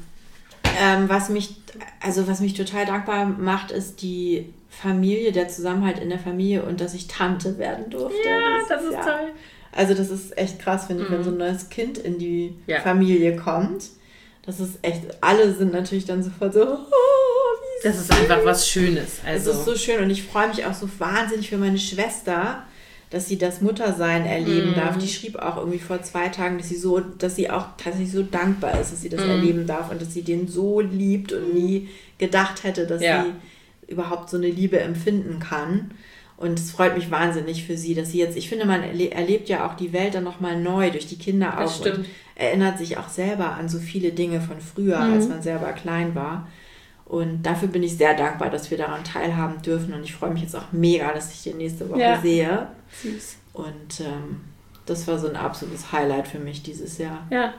Was mich total dankbar macht, ist die Familie, der Zusammenhalt in der Familie und dass ich Tante werden durfte. Ja, das ist toll. Also das ist echt krass, finde ich, wenn so ein neues Kind in die Familie kommt. Das ist echt, alle sind natürlich dann sofort so, das ist einfach was Schönes. Also. Es ist so schön und ich freue mich auch so wahnsinnig für meine Schwester, dass sie das Muttersein erleben darf. Die schrieb auch irgendwie vor 2 Tagen, dass sie auch tatsächlich so dankbar ist, dass sie das erleben darf und dass sie den so liebt und nie gedacht hätte, dass sie überhaupt so eine Liebe empfinden kann. Und es freut mich wahnsinnig für sie, dass sie jetzt, ich finde, man erlebt ja auch die Welt dann nochmal neu durch die Kinder auch. Das stimmt. Und erinnert sich auch selber an so viele Dinge von früher, als man selber klein war. Und dafür bin ich sehr dankbar, dass wir daran teilhaben dürfen. Und ich freue mich jetzt auch mega, dass ich den nächste Woche sehe. Süß. Und das war so ein absolutes Highlight für mich dieses Jahr. Ja.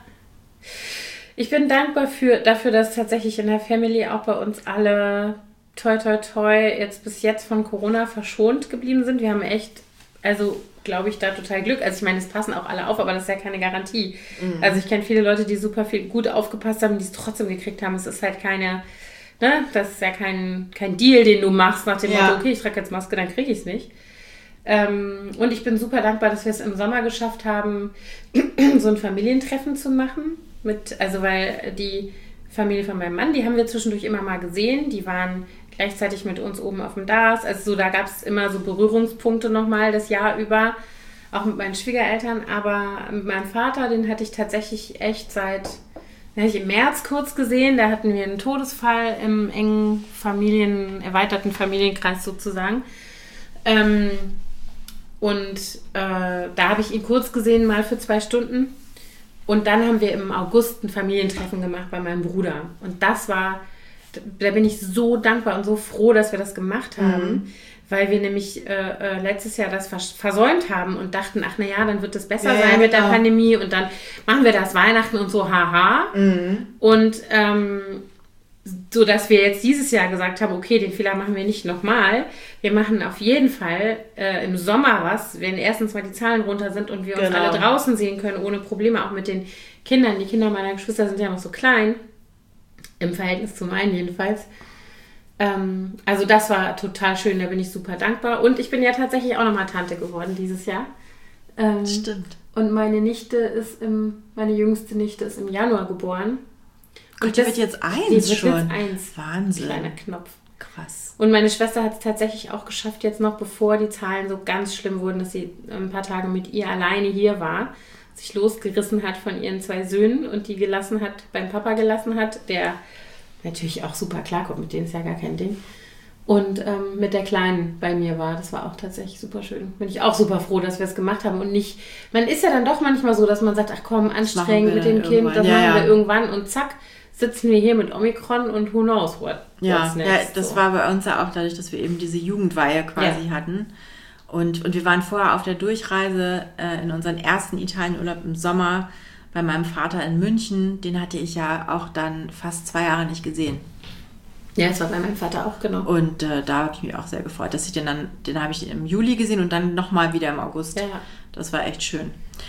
Ich bin dankbar dafür, dass tatsächlich in der Family auch bei uns alle toi toi toi jetzt bis jetzt von Corona verschont geblieben sind. Wir haben echt, also glaube ich, da total Glück. Also ich meine, es passen auch alle auf, aber das ist ja keine Garantie. Also ich kenne viele Leute, die super viel gut aufgepasst haben, die es trotzdem gekriegt haben. Es ist halt keine... Ne? Das ist ja kein Deal, den du machst nach dem Motto, okay, ich trage jetzt Maske, dann kriege ich es nicht. Und ich bin super dankbar, dass wir es im Sommer geschafft haben, so ein Familientreffen zu machen. Weil die Familie von meinem Mann, die haben wir zwischendurch immer mal gesehen. Die waren gleichzeitig mit uns oben auf dem DAS. Also so, da gab es immer so Berührungspunkte nochmal das Jahr über, auch mit meinen Schwiegereltern. Aber mit meinem Vater, den hatte ich tatsächlich echt den habe ich im März kurz gesehen, da hatten wir einen Todesfall im engen erweiterten Familienkreis sozusagen. Da habe ich ihn kurz gesehen, mal für 2 Stunden. Und dann haben wir im August ein Familientreffen gemacht bei meinem Bruder. Und da bin ich so dankbar und so froh, dass wir das gemacht haben, weil wir nämlich letztes Jahr das versäumt haben und dachten, ach naja, dann wird es besser sein mit der Pandemie und dann machen wir das Weihnachten und so, haha. Und so, dass wir jetzt dieses Jahr gesagt haben, okay, den Fehler machen wir nicht nochmal. Wir machen auf jeden Fall im Sommer was, wenn erstens mal die Zahlen runter sind und wir uns alle draußen sehen können, ohne Probleme, auch mit den Kindern. Die Kinder meiner Geschwister sind ja noch so klein, im Verhältnis zu meinen jedenfalls. Also das war total schön, da bin ich super dankbar. Und ich bin ja tatsächlich auch nochmal Tante geworden dieses Jahr. Stimmt. Und meine jüngste Nichte ist im Januar geboren. Und die wird jetzt 1 die wird schon. Jetzt 1. Wahnsinn. Kleiner Knopf. Krass. Und meine Schwester hat es tatsächlich auch geschafft, jetzt noch bevor die Zahlen so ganz schlimm wurden, dass sie ein paar Tage mit ihr alleine hier war, sich losgerissen hat von ihren 2 Söhnen und die beim Papa gelassen hat, der natürlich auch super klarkommt, mit denen ist ja gar kein Ding. Und mit der Kleinen bei mir war, das war auch tatsächlich super schön. Bin ich auch super froh, dass wir es gemacht haben und nicht, man ist ja dann doch manchmal so, dass man sagt, ach komm, anstrengend mit dem Kind, das machen wir irgendwann und zack, sitzen wir hier mit Omikron und who knows what's next. Das war bei uns ja auch dadurch, dass wir eben diese Jugendweihe quasi hatten. Und wir waren vorher auf der Durchreise in unseren ersten Italienurlaub im Sommer bei meinem Vater in München. Den hatte ich ja auch dann fast 2 Jahre nicht gesehen. Ja, das war bei meinem Vater auch, genau. Und da habe ich mich auch sehr gefreut, dass ich den habe ich im Juli gesehen und dann nochmal wieder im August. Ja. Das war echt schön.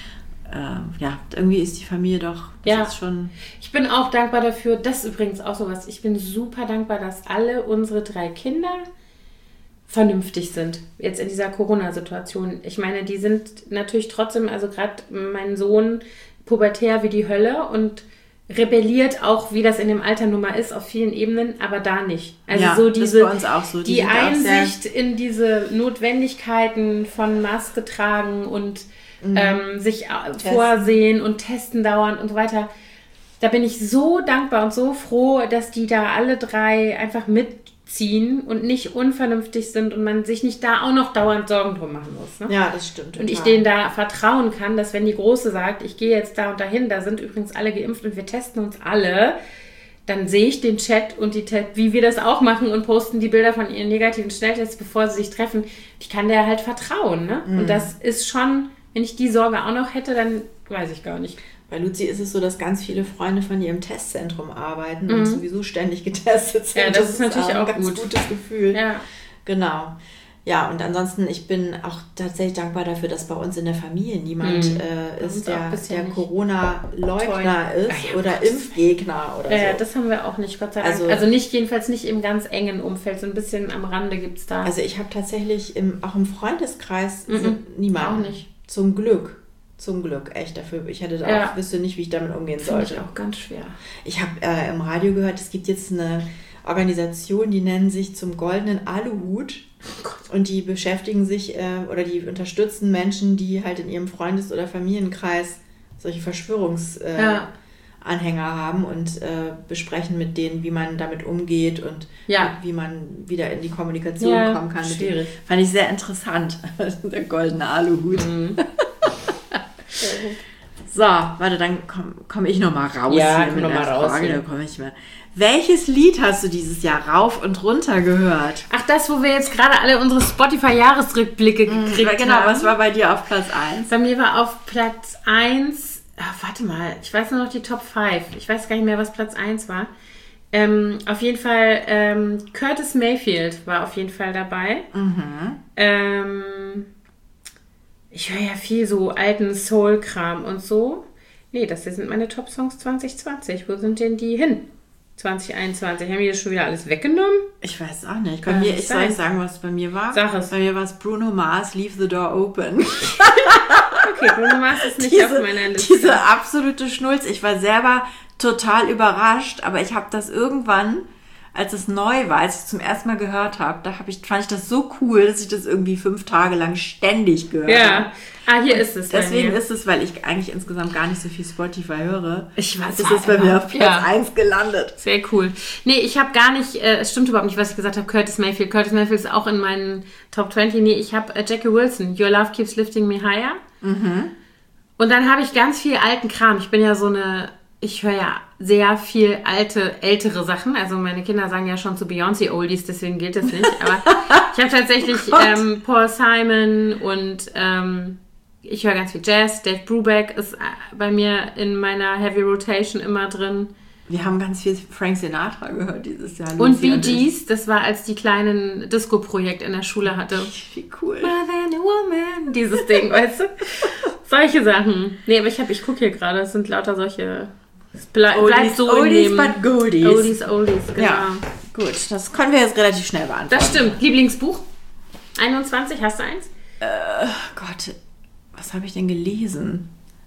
irgendwie ist die Familie doch Ja, schon... ich bin auch dankbar dafür, das ist übrigens auch sowas, ich bin super dankbar, dass alle unsere 3 Kinder vernünftig sind, jetzt in dieser Corona-Situation. Ich meine, die sind natürlich trotzdem, also gerade mein Sohn, pubertär wie die Hölle und rebelliert auch, wie das in dem Alter nun mal ist, auf vielen Ebenen, aber da nicht. Also Ja, so das diese, ist bei uns auch so. Die die sind auch Einsicht in diese Notwendigkeiten von Maske tragen und sich vorsehen und testen dauernd und so weiter. Da bin ich so dankbar und so froh, dass die da alle 3 einfach mitziehen und nicht unvernünftig sind und man sich nicht da auch noch dauernd Sorgen drum machen muss. Ne? Ja, das stimmt. Und ich denen da vertrauen kann, dass wenn die Große sagt, ich gehe jetzt da und dahin, da sind übrigens alle geimpft und wir testen uns alle, dann sehe ich den Chat und wie wir das auch machen und posten die Bilder von ihren negativen Schnelltests, bevor sie sich treffen. Ich kann der halt vertrauen. Ne? Und das ist schon, wenn ich die Sorge auch noch hätte, dann weiß ich gar nicht. Bei Luzi ist es so, dass ganz viele Freunde von ihr im Testzentrum arbeiten und sowieso ständig getestet sind. Ja, das ist natürlich auch ein ganz gutes Gefühl. Ja. Genau. Ja, und ansonsten, ich bin auch tatsächlich dankbar dafür, dass bei uns in der Familie niemand ist, der Corona-Leugner ist oder Impfgegner oder so. Ja, das haben wir auch nicht, Gott sei Dank. Also nicht, jedenfalls nicht im ganz engen Umfeld, so ein bisschen am Rande gibt es da. Also ich habe tatsächlich auch im Freundeskreis niemanden. Auch nicht. Zum Glück, echt dafür. Ich hätte auch, wüsste nicht, wie ich damit umgehen sollte. Finde ich auch ganz schwer. Ich habe im Radio gehört, es gibt jetzt eine Organisation, die nennen sich zum Goldenen Aluhut. Und die beschäftigen sich oder die unterstützen Menschen, die halt in ihrem Freundes- oder Familienkreis solche Verschwörungsanhänger haben und besprechen mit denen, wie man damit umgeht und wie man wieder in die Kommunikation kommen kann. Schwierig. Fand ich sehr interessant, der Goldene Aluhut. So, warte, dann komm ich nochmal raus. Ja, hier komm noch mal raus. Frage, da komme ich mal. Welches Lied hast du dieses Jahr rauf und runter gehört? Ach, das, wo wir jetzt gerade alle unsere Spotify-Jahresrückblicke gekriegt haben. Genau, was war bei dir auf Platz 1? Bei mir war auf Platz 1, warte mal, ich weiß nur noch die Top 5. Ich weiß gar nicht mehr, was Platz 1 war. Auf jeden Fall, Curtis Mayfield war auf jeden Fall dabei. Ich höre ja viel so alten Soul-Kram und so. Nee, das hier sind meine Top-Songs 2020. Wo sind denn die hin? 2021. Haben die das schon wieder alles weggenommen? Ich weiß auch nicht. Bei mir, soll ich sagen, was bei mir war? Sag es. Bei mir war es Bruno Mars, Leave the Door Open. Okay, Bruno Mars ist nicht auf meiner Liste. Diese absolute Schnulz. Ich war selber total überrascht, aber ich habe das irgendwann, als es neu war, als ich es zum ersten Mal gehört habe, fand ich das so cool, dass ich das irgendwie 5 Tage lang ständig gehört habe. Hier ist es. Deswegen ist es, weil ich eigentlich insgesamt gar nicht so viel Spotify höre. Ich weiß, ist es bei mir auf Platz 1 gelandet. Sehr cool. Nee, ich habe gar nicht, es stimmt überhaupt nicht, was ich gesagt habe, Curtis Mayfield. Curtis Mayfield ist auch in meinen Top 20. Nee, ich habe Jackie Wilson, Your Love Keeps Lifting Me Higher. Und dann habe ich ganz viel alten Kram. Ich höre ja sehr viel ältere Sachen. Also meine Kinder sagen ja schon zu Beyoncé Oldies, deswegen gilt das nicht. Aber ich habe tatsächlich Paul Simon und ich höre ganz viel Jazz. Dave Brubeck ist bei mir in meiner Heavy Rotation immer drin. Wir haben ganz viel Frank Sinatra gehört dieses Jahr. Und Bee Gees, das war, als die kleinen Disco-Projekt in der Schule hatte. Wie cool. More than a woman. Dieses Ding, weißt du? Solche Sachen. Nee, aber ich gucke hier gerade, es sind lauter solche... Es bleibt so Oldies but Goldies. Oldies, genau. Ja, gut, das können wir jetzt relativ schnell beantworten. Das stimmt. Lieblingsbuch? 21, hast du eins? Gott, was habe ich denn gelesen?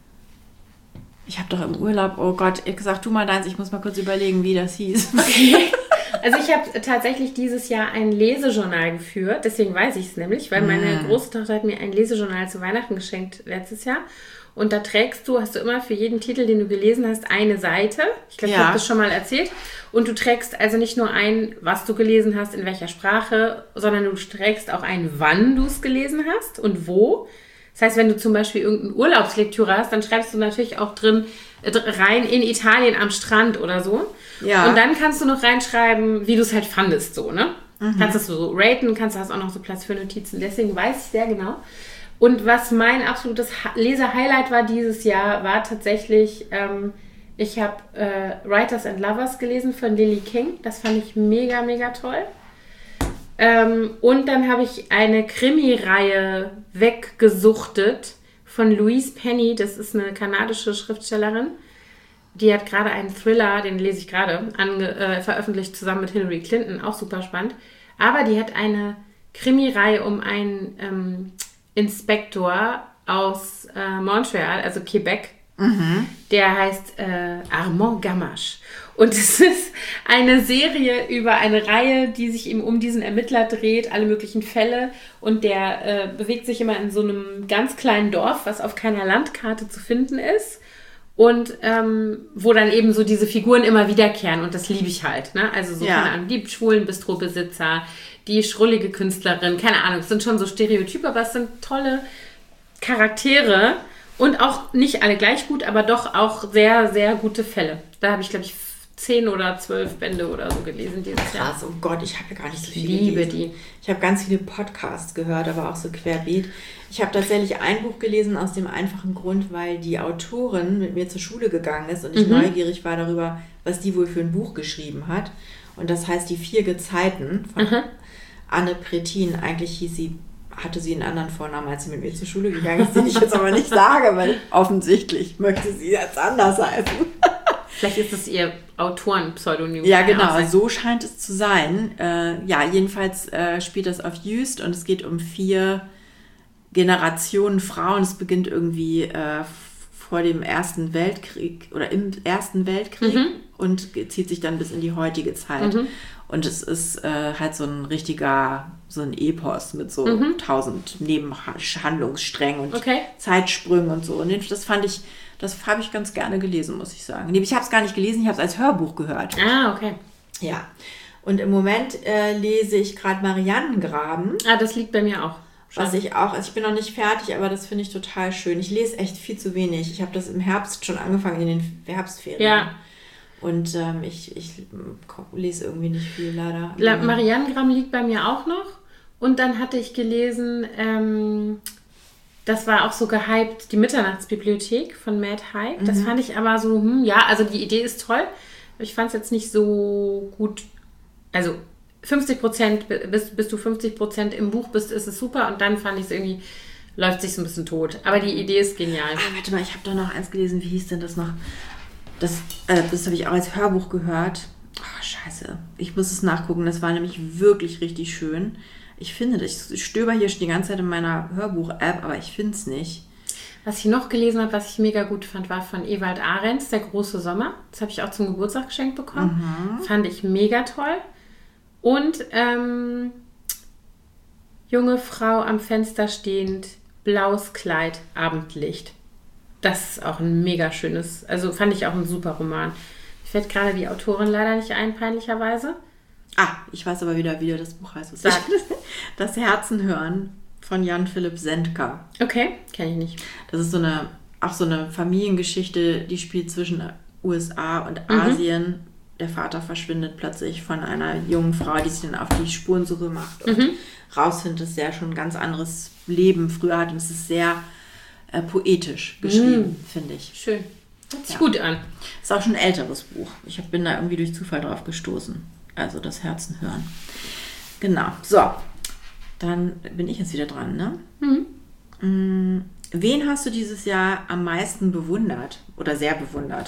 Ich habe doch im Urlaub, oh Gott, sag du mal deins, ich muss mal kurz überlegen, wie das hieß. Okay. Also ich habe tatsächlich dieses Jahr ein Lesejournal geführt, deswegen weiß ich es nämlich, weil meine große Tochter hat mir ein Lesejournal zu Weihnachten geschenkt letztes Jahr. Und da hast du immer für jeden Titel, den du gelesen hast, eine Seite. Ich glaube, ich habe das schon mal erzählt. Und du trägst also nicht nur ein, was du gelesen hast, in welcher Sprache, sondern du trägst auch ein, wann du es gelesen hast und wo. Das heißt, wenn du zum Beispiel irgendeine Urlaubslektüre hast, dann schreibst du natürlich auch rein in Italien am Strand oder so. Ja. Und dann kannst du noch reinschreiben, wie du es halt fandest, so, ne? Kannst das so raten, hast auch noch so Platz für Notizen. Deswegen weiß ich sehr genau. Und was mein absolutes Leser-Highlight war dieses Jahr, war tatsächlich, ich habe Writers and Lovers gelesen von Lily King. Das fand ich mega, mega toll. Und dann habe ich eine Krimi-Reihe weggesuchtet von Louise Penny. Das ist eine kanadische Schriftstellerin. Die hat gerade einen Thriller, den lese ich gerade, veröffentlicht zusammen mit Hillary Clinton. Auch super spannend. Aber die hat eine Krimireihe um einen Inspektor aus Montreal, also Quebec. Der heißt Armand Gamache. Und es ist eine Serie über eine Reihe, die sich eben um diesen Ermittler dreht, alle möglichen Fälle. Und der bewegt sich immer in so einem ganz kleinen Dorf, was auf keiner Landkarte zu finden ist. Und wo dann eben so diese Figuren immer wiederkehren. Und das liebe ich halt. Ne? Also so, keine Ahnung, die schwulen Bistrobesitzer, die schrullige Künstlerin, keine Ahnung, es sind schon so Stereotype, aber es sind tolle Charaktere. Und auch nicht alle gleich gut, aber doch auch sehr, sehr gute Fälle. Da habe ich, glaube ich, 10 oder 12 Bände oder so gelesen dieses Jahr. Krass, oh Gott, ich habe ja gar nicht so viel gelesen. Liebe die. Ich habe ganz viele Podcasts gehört, aber auch so querbeet. Ich habe tatsächlich ein Buch gelesen aus dem einfachen Grund, weil die Autorin mit mir zur Schule gegangen ist und ich neugierig war darüber, was die wohl für ein Buch geschrieben hat. Und das heißt Die 4 Gezeiten von Anne Pretin. Eigentlich hatte sie einen anderen Vornamen, als sie mit mir zur Schule gegangen ist, den ich jetzt aber nicht sage, weil offensichtlich möchte sie jetzt anders heißen. Vielleicht ist es ihr Autorenpseudonym. Ja, genau, so scheint es zu sein. Jedenfalls spielt das auf Just und es geht um 4 Generationen Frauen. Es beginnt irgendwie vor dem Ersten Weltkrieg oder im Ersten Weltkrieg und zieht sich dann bis in die heutige Zeit. Und es ist halt so ein Epos mit so 1000 Nebenhandlungssträngen und Zeitsprüngen und so. Und das habe ich ganz gerne gelesen, muss ich sagen. Nee, ich habe es gar nicht gelesen, ich habe es als Hörbuch gehört. Ah, okay. Ja. Und im Moment lese ich gerade Mariannengraben. Ah, das liegt bei mir auch. Was ich auch, also ich bin noch nicht fertig, aber das finde ich total schön. Ich lese echt viel zu wenig. Ich habe das im Herbst schon angefangen, in den Herbstferien. Ja. Und ich lese irgendwie nicht viel, leider. Mariannengraben liegt bei mir auch noch. Und dann hatte ich gelesen, das war auch so gehypt, die Mitternachtsbibliothek von Matt Haig. Das fand ich aber so, also die Idee ist toll. Ich fand es jetzt nicht so gut. Also 50%, bis du 50% im Buch bist, ist es super. Und dann fand ich es irgendwie, läuft sich so ein bisschen tot. Aber die Idee ist genial. Warte mal, ich habe da noch eins gelesen. Wie hieß denn das noch? Das habe ich auch als Hörbuch gehört. Oh, scheiße. Ich muss es nachgucken. Das war nämlich wirklich richtig schön. Ich finde das. Ich stöber hier schon die ganze Zeit in meiner Hörbuch-App, aber ich finde es nicht. Was ich noch gelesen habe, was ich mega gut fand, war von Ewald Ahrens, Der große Sommer. Das habe ich auch zum Geburtstag geschenkt bekommen. Fand ich mega toll. Und junge Frau am Fenster stehend, blaues Kleid, Abendlicht. Das ist auch ein mega schönes, also fand ich auch ein super Roman. Ich fällt gerade die Autorin leider nicht ein, peinlicherweise. Ich weiß aber wieder, wie das Buch heißt. Das Herzenhören von Jan Philipp Sendker. Okay, kenne ich nicht. Das ist so eine Familiengeschichte, die spielt zwischen USA und Asien. Der Vater verschwindet plötzlich von einer jungen Frau, die sich dann auf die Spurensuche macht und rausfindet, dass er schon ein ganz anderes Leben früher hat. Und es ist sehr poetisch geschrieben, finde ich. Schön. Hört sich gut an. Ist auch schon ein älteres Buch. Ich bin da irgendwie durch Zufall drauf gestoßen. Also das Herzenhören. Genau. So, dann bin ich jetzt wieder dran, ne? Wen hast du dieses Jahr am meisten bewundert oder sehr bewundert?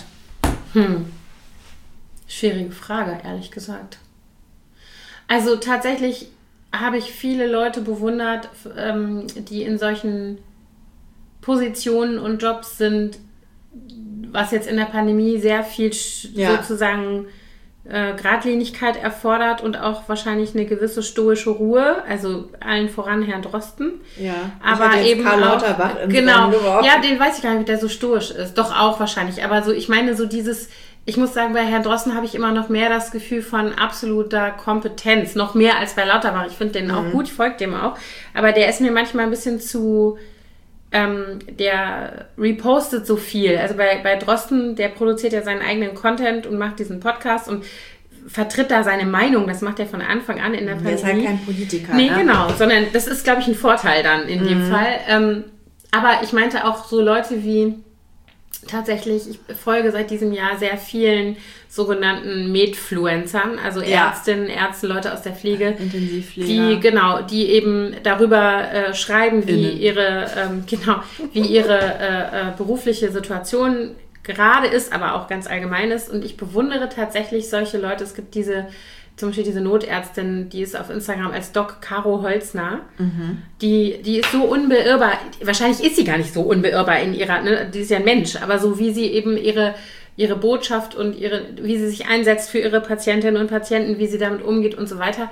Schwierige Frage, ehrlich gesagt. Also tatsächlich habe ich viele Leute bewundert, die in solchen Positionen und Jobs sind, was jetzt in der Pandemie sehr viel sozusagen Geradlinigkeit erfordert und auch wahrscheinlich eine gewisse stoische Ruhe, also allen voran Herrn Drosten. Ja, aber eben Karl Lauterbach genau, ja, den weiß ich gar nicht, ob der so stoisch ist. Doch auch wahrscheinlich, aber so, ich meine so dieses, ich muss sagen, bei Herrn Drosten habe ich immer noch mehr das Gefühl von absoluter Kompetenz, noch mehr als bei Lauterbach. Ich finde den auch gut, ich folge dem auch, aber der ist mir manchmal ein bisschen zu der repostet so viel. Also bei Drosten, der produziert ja seinen eigenen Content und macht diesen Podcast und vertritt da seine Meinung. Das macht er von Anfang an in der Pandemie. Der ist halt kein Politiker. Nee, genau. Sondern das ist, glaube ich, ein Vorteil dann in dem Fall. Aber ich meinte auch so Leute wie Tatsächlich, ich folge seit diesem Jahr sehr vielen sogenannten Medfluencern, also Ärztinnen, Ärzte, Leute aus der Pflege, Intensivpfleger, die eben darüber schreiben, wie ihre berufliche Situation gerade ist, aber auch ganz allgemein ist. Und ich bewundere tatsächlich solche Leute. Es gibt zum Beispiel diese Notärztin, die ist auf Instagram als Doc Caro Holzner. Die ist so unbeirrbar. Wahrscheinlich ist sie gar nicht so unbeirrbar in ihrer, ne? Die ist ja ein Mensch, aber so wie sie eben ihre Botschaft und wie sie sich einsetzt für ihre Patientinnen und Patienten, wie sie damit umgeht und so weiter.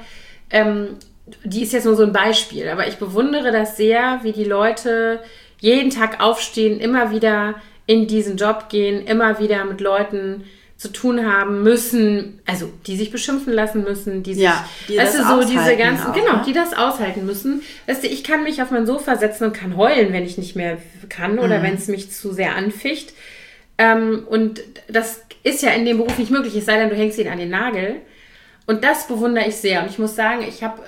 Die ist jetzt nur so ein Beispiel, aber ich bewundere das sehr, wie die Leute jeden Tag aufstehen, immer wieder in diesen Job gehen, immer wieder mit Leuten zu tun haben müssen, also die sich beschimpfen lassen müssen, die das aushalten müssen. Weißt du, ich kann mich auf mein Sofa setzen und kann heulen, wenn ich nicht mehr kann oder wenn es mich zu sehr anficht. Und das ist ja in dem Beruf nicht möglich, es sei denn, du hängst ihn an den Nagel. Und das bewundere ich sehr. Und ich muss sagen, ich habe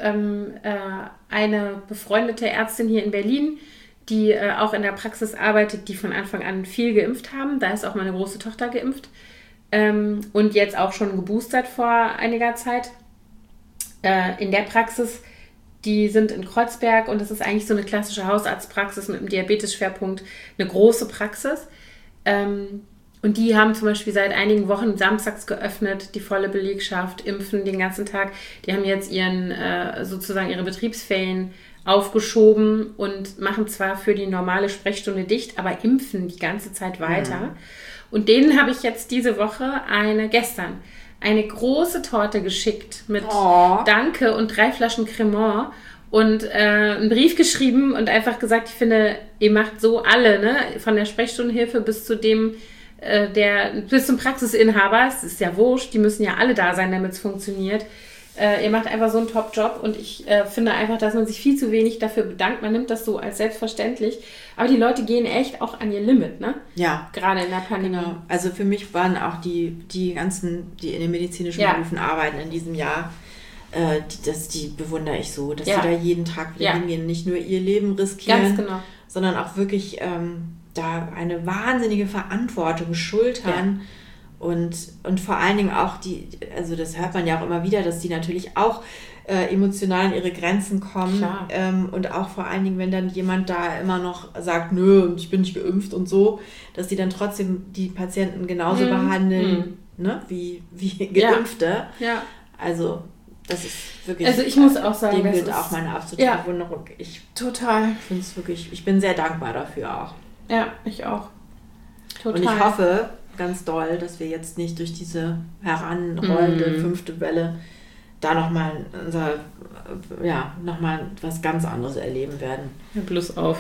eine befreundete Ärztin hier in Berlin, die auch in der Praxis arbeitet, die von Anfang an viel geimpft haben. Da ist auch meine große Tochter geimpft. Und jetzt auch schon geboostert vor einiger Zeit. In der Praxis, die sind in Kreuzberg und das ist eigentlich so eine klassische Hausarztpraxis mit einem Diabetes-Schwerpunkt, eine große Praxis. Und die haben zum Beispiel seit einigen Wochen samstags geöffnet, die volle Belegschaft, impfen den ganzen Tag. Die haben jetzt ihre Betriebsferien aufgeschoben und machen zwar für die normale Sprechstunde dicht, aber impfen die ganze Zeit weiter. Und denen habe ich jetzt diese Woche gestern eine große Torte geschickt mit Danke und 3 Flaschen Cremant und einen Brief geschrieben und einfach gesagt, ich finde, ihr macht so alle, ne, von der Sprechstundenhilfe bis zu bis zum Praxisinhaber, es ist ja wurscht, die müssen ja alle da sein, damit es funktioniert. Ihr macht einfach so einen Top-Job und ich finde einfach, dass man sich viel zu wenig dafür bedankt. Man nimmt das so als selbstverständlich. Aber die Leute gehen echt auch an ihr Limit, ne? Ja. Gerade in der Pandemie. Genau. Also für mich waren auch die ganzen, die in den medizinischen Berufen arbeiten in diesem Jahr, die bewundere ich so, dass sie da jeden Tag wieder hingehen, nicht nur ihr Leben riskieren, ganz genau, sondern auch wirklich da eine wahnsinnige Verantwortung schultern. Ja. Und vor allen Dingen auch also das hört man ja auch immer wieder, dass die natürlich auch emotional an ihre Grenzen kommen. Und auch vor allen Dingen, wenn dann jemand da immer noch sagt, nö, ich bin nicht geimpft und so, dass die dann trotzdem die Patienten genauso behandeln, ne, wie Geimpfte. Ja. Also das ist wirklich, also ich muss auch sagen, dem gilt auch meine absolute Bewunderung. Total. Ich bin sehr dankbar dafür auch. Ja, ich auch. Total. Und ich hoffe ganz doll, dass wir jetzt nicht durch diese heranrollende 5. Welle da nochmal was ganz anderes erleben werden. Ja, bloß auf.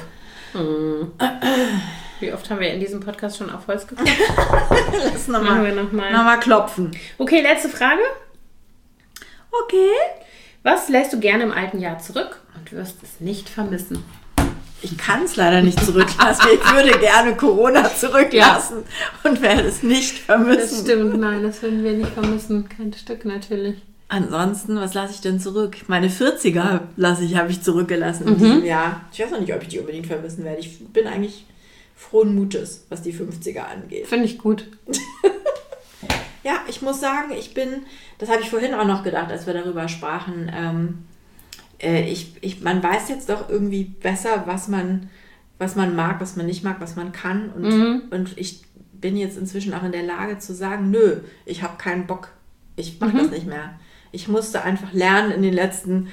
Wie oft haben wir in diesem Podcast schon auf Holz geklopft? Lass nochmal klopfen. Okay, letzte Frage. Okay. Was lässt du gerne im alten Jahr zurück und wirst es nicht vermissen? Ich kann es leider nicht zurücklassen. Ich würde gerne Corona zurücklassen und werde es nicht vermissen. Das stimmt, nein, das würden wir nicht vermissen. Kein Stück natürlich. Ansonsten, was lasse ich denn zurück? Meine 40er habe ich zurückgelassen in diesem Jahr. Ich weiß noch nicht, ob ich die unbedingt vermissen werde. Ich bin eigentlich frohen Mutes, was die 50er angeht. Finde ich gut. Ja, ich muss sagen, das habe ich vorhin auch noch gedacht, als wir darüber sprachen, man weiß jetzt doch irgendwie besser, was man mag, was man nicht mag, was man kann. Und ich bin jetzt inzwischen auch in der Lage zu sagen, nö, ich habe keinen Bock. Ich mache das nicht mehr. Ich musste einfach lernen in den letzten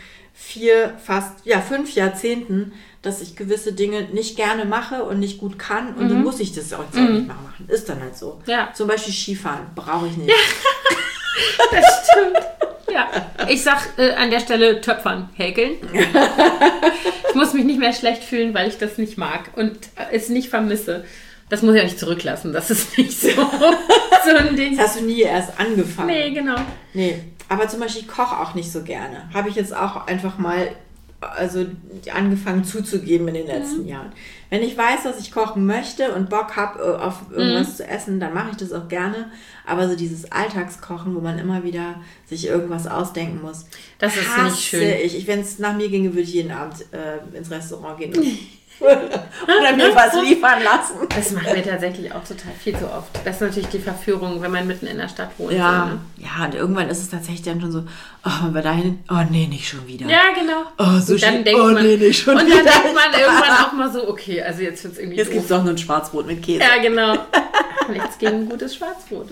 5 Jahrzehnten, dass ich gewisse Dinge nicht gerne mache und nicht gut kann. Und dann muss ich das auch nicht mehr machen. Ist dann halt so. Ja. Zum Beispiel Skifahren brauche ich nicht. Ja. Das stimmt. Ja, ich sag an der Stelle Töpfern, häkeln. Ich muss mich nicht mehr schlecht fühlen, weil ich das nicht mag und es nicht vermisse. Das muss ich ja nicht zurücklassen, das ist nicht so ein Ding. Das hast du nie erst angefangen. Nee, genau. Nee, aber zum Beispiel ich koche auch nicht so gerne. Habe ich jetzt auch einfach mal angefangen zuzugeben in den letzten Jahren. Wenn ich weiß, dass ich kochen möchte und Bock habe auf irgendwas zu essen, dann mache ich das auch gerne. Aber so dieses Alltagskochen, wo man immer wieder sich irgendwas ausdenken muss, das ist nicht schön. Wenn es nach mir ginge, würde ich jeden Abend ins Restaurant gehen oder mir was liefern lassen. Das machen wir tatsächlich auch total viel zu oft. Das ist natürlich die Verführung, wenn man mitten in der Stadt wohnt. Ja, so, ne? Ja, und irgendwann ist es tatsächlich dann schon so, wenn wir dahin, nee, nicht schon wieder. Ja, genau. Oh, so und dann schön, denkt man, nee, nicht schon und wieder. dann denkt man irgendwann auch mal so, okay, also jetzt wird es irgendwie Jetzt gibt es doch nur ein Schwarzbrot mit Käse. Ja, genau. Nichts gegen ein gutes Schwarzbrot.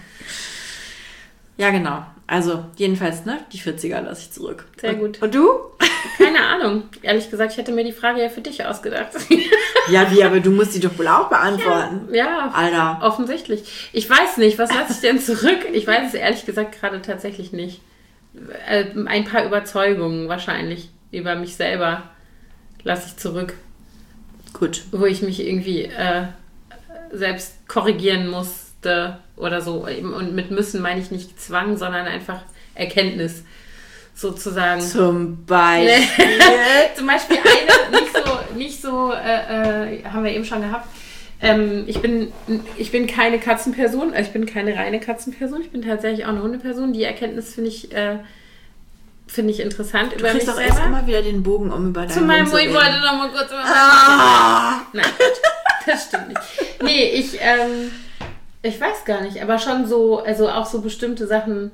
Ja, genau. Also jedenfalls, ne, die 40er lasse ich zurück. Sehr gut. Und du? Keine Ahnung. Ehrlich gesagt, ich hätte mir die Frage ja für dich ausgedacht. Ja, aber du musst die doch wohl auch beantworten. Ja, Alter. Offensichtlich. Ich weiß nicht, was lasse ich denn zurück? Ich weiß es ehrlich gesagt gerade tatsächlich nicht. Ein paar Überzeugungen wahrscheinlich über mich selber lasse ich zurück. Gut. Wo ich mich irgendwie selbst korrigieren musste oder so. Und mit müssen meine ich nicht Zwang, sondern einfach Erkenntnis sozusagen. Zum Beispiel? Zum Beispiel haben wir eben schon gehabt. Ich bin keine Katzenperson, ich bin keine reine Katzenperson, ich bin tatsächlich auch eine Hundeperson. Die Erkenntnis finde ich interessant. Du kriegst doch erst immer wieder den Bogen, um über deinen Hund zu reden. Ich wollte noch mal kurz über Nein, das stimmt nicht. Nee, ich weiß gar nicht, aber schon so, also auch so bestimmte Sachen,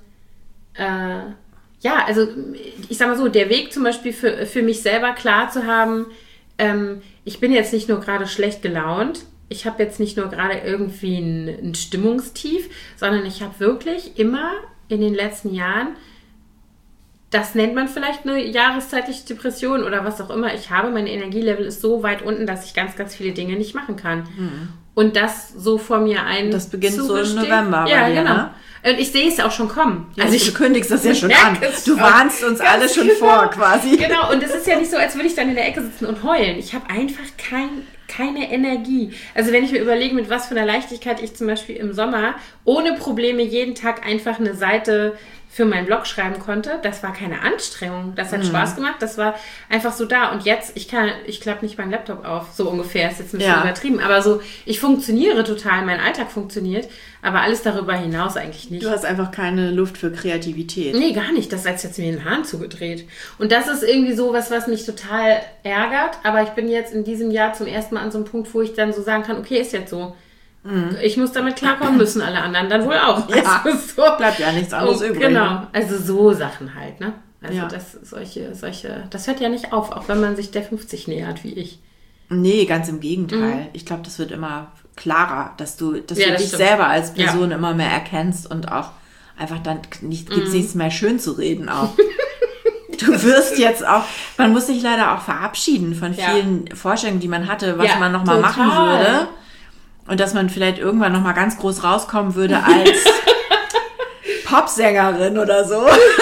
ja, also ich sag mal so, der Weg zum Beispiel für mich selber klar zu haben, ich bin jetzt nicht nur gerade schlecht gelaunt, ich habe jetzt nicht nur gerade irgendwie ein Stimmungstief, sondern ich habe wirklich immer in den letzten Jahren, das nennt man vielleicht eine jahreszeitliche Depression oder was auch immer, mein Energielevel ist so weit unten, dass ich ganz, ganz viele Dinge nicht machen kann. Und das so vor mir Das beginnt so im November bei dir, genau. Ne? Und ich sehe es auch schon kommen. Also du kündigst das ja schon an. Du warnst uns alle schon vor, quasi. Genau, und es ist ja nicht so, als würde ich dann in der Ecke sitzen und heulen. Ich habe einfach keine Energie. Also wenn ich mir überlege, mit was für einer Leichtigkeit ich zum Beispiel im Sommer ohne Probleme jeden Tag einfach eine Seite für meinen Blog schreiben konnte, das war keine Anstrengung. Das hat Spaß gemacht, das war einfach so da. Und jetzt, ich klappe nicht meinen Laptop auf, so ungefähr, ist jetzt ein bisschen übertrieben. Aber so, ich funktioniere total, mein Alltag funktioniert, aber alles darüber hinaus eigentlich nicht. Du hast einfach keine Luft für Kreativität. Nee, gar nicht. Das ist, als jetzt mir den Hahn zugedreht. Und das ist irgendwie so was mich total ärgert. Aber ich bin jetzt in diesem Jahr zum ersten Mal an so einem Punkt, wo ich dann so sagen kann, okay, ist jetzt so. Ich muss damit klarkommen, müssen alle anderen dann wohl auch. Ja, also so. Bleibt ja nichts anderes übrig. Genau, also so Sachen halt, ne? Also das hört ja nicht auf, auch wenn man sich der 50 nähert, wie ich. Nee, ganz im Gegenteil. Ich glaube, das wird immer klarer, dass du dich stimmt. selber als Person immer mehr erkennst und auch einfach dann gibt es nichts mehr schön zu reden auch. Du wirst jetzt auch, man muss sich leider auch verabschieden von vielen Vorstellungen, die man hatte, was man nochmal machen würde. Und dass man vielleicht irgendwann nochmal ganz groß rauskommen würde als Popsängerin oder so.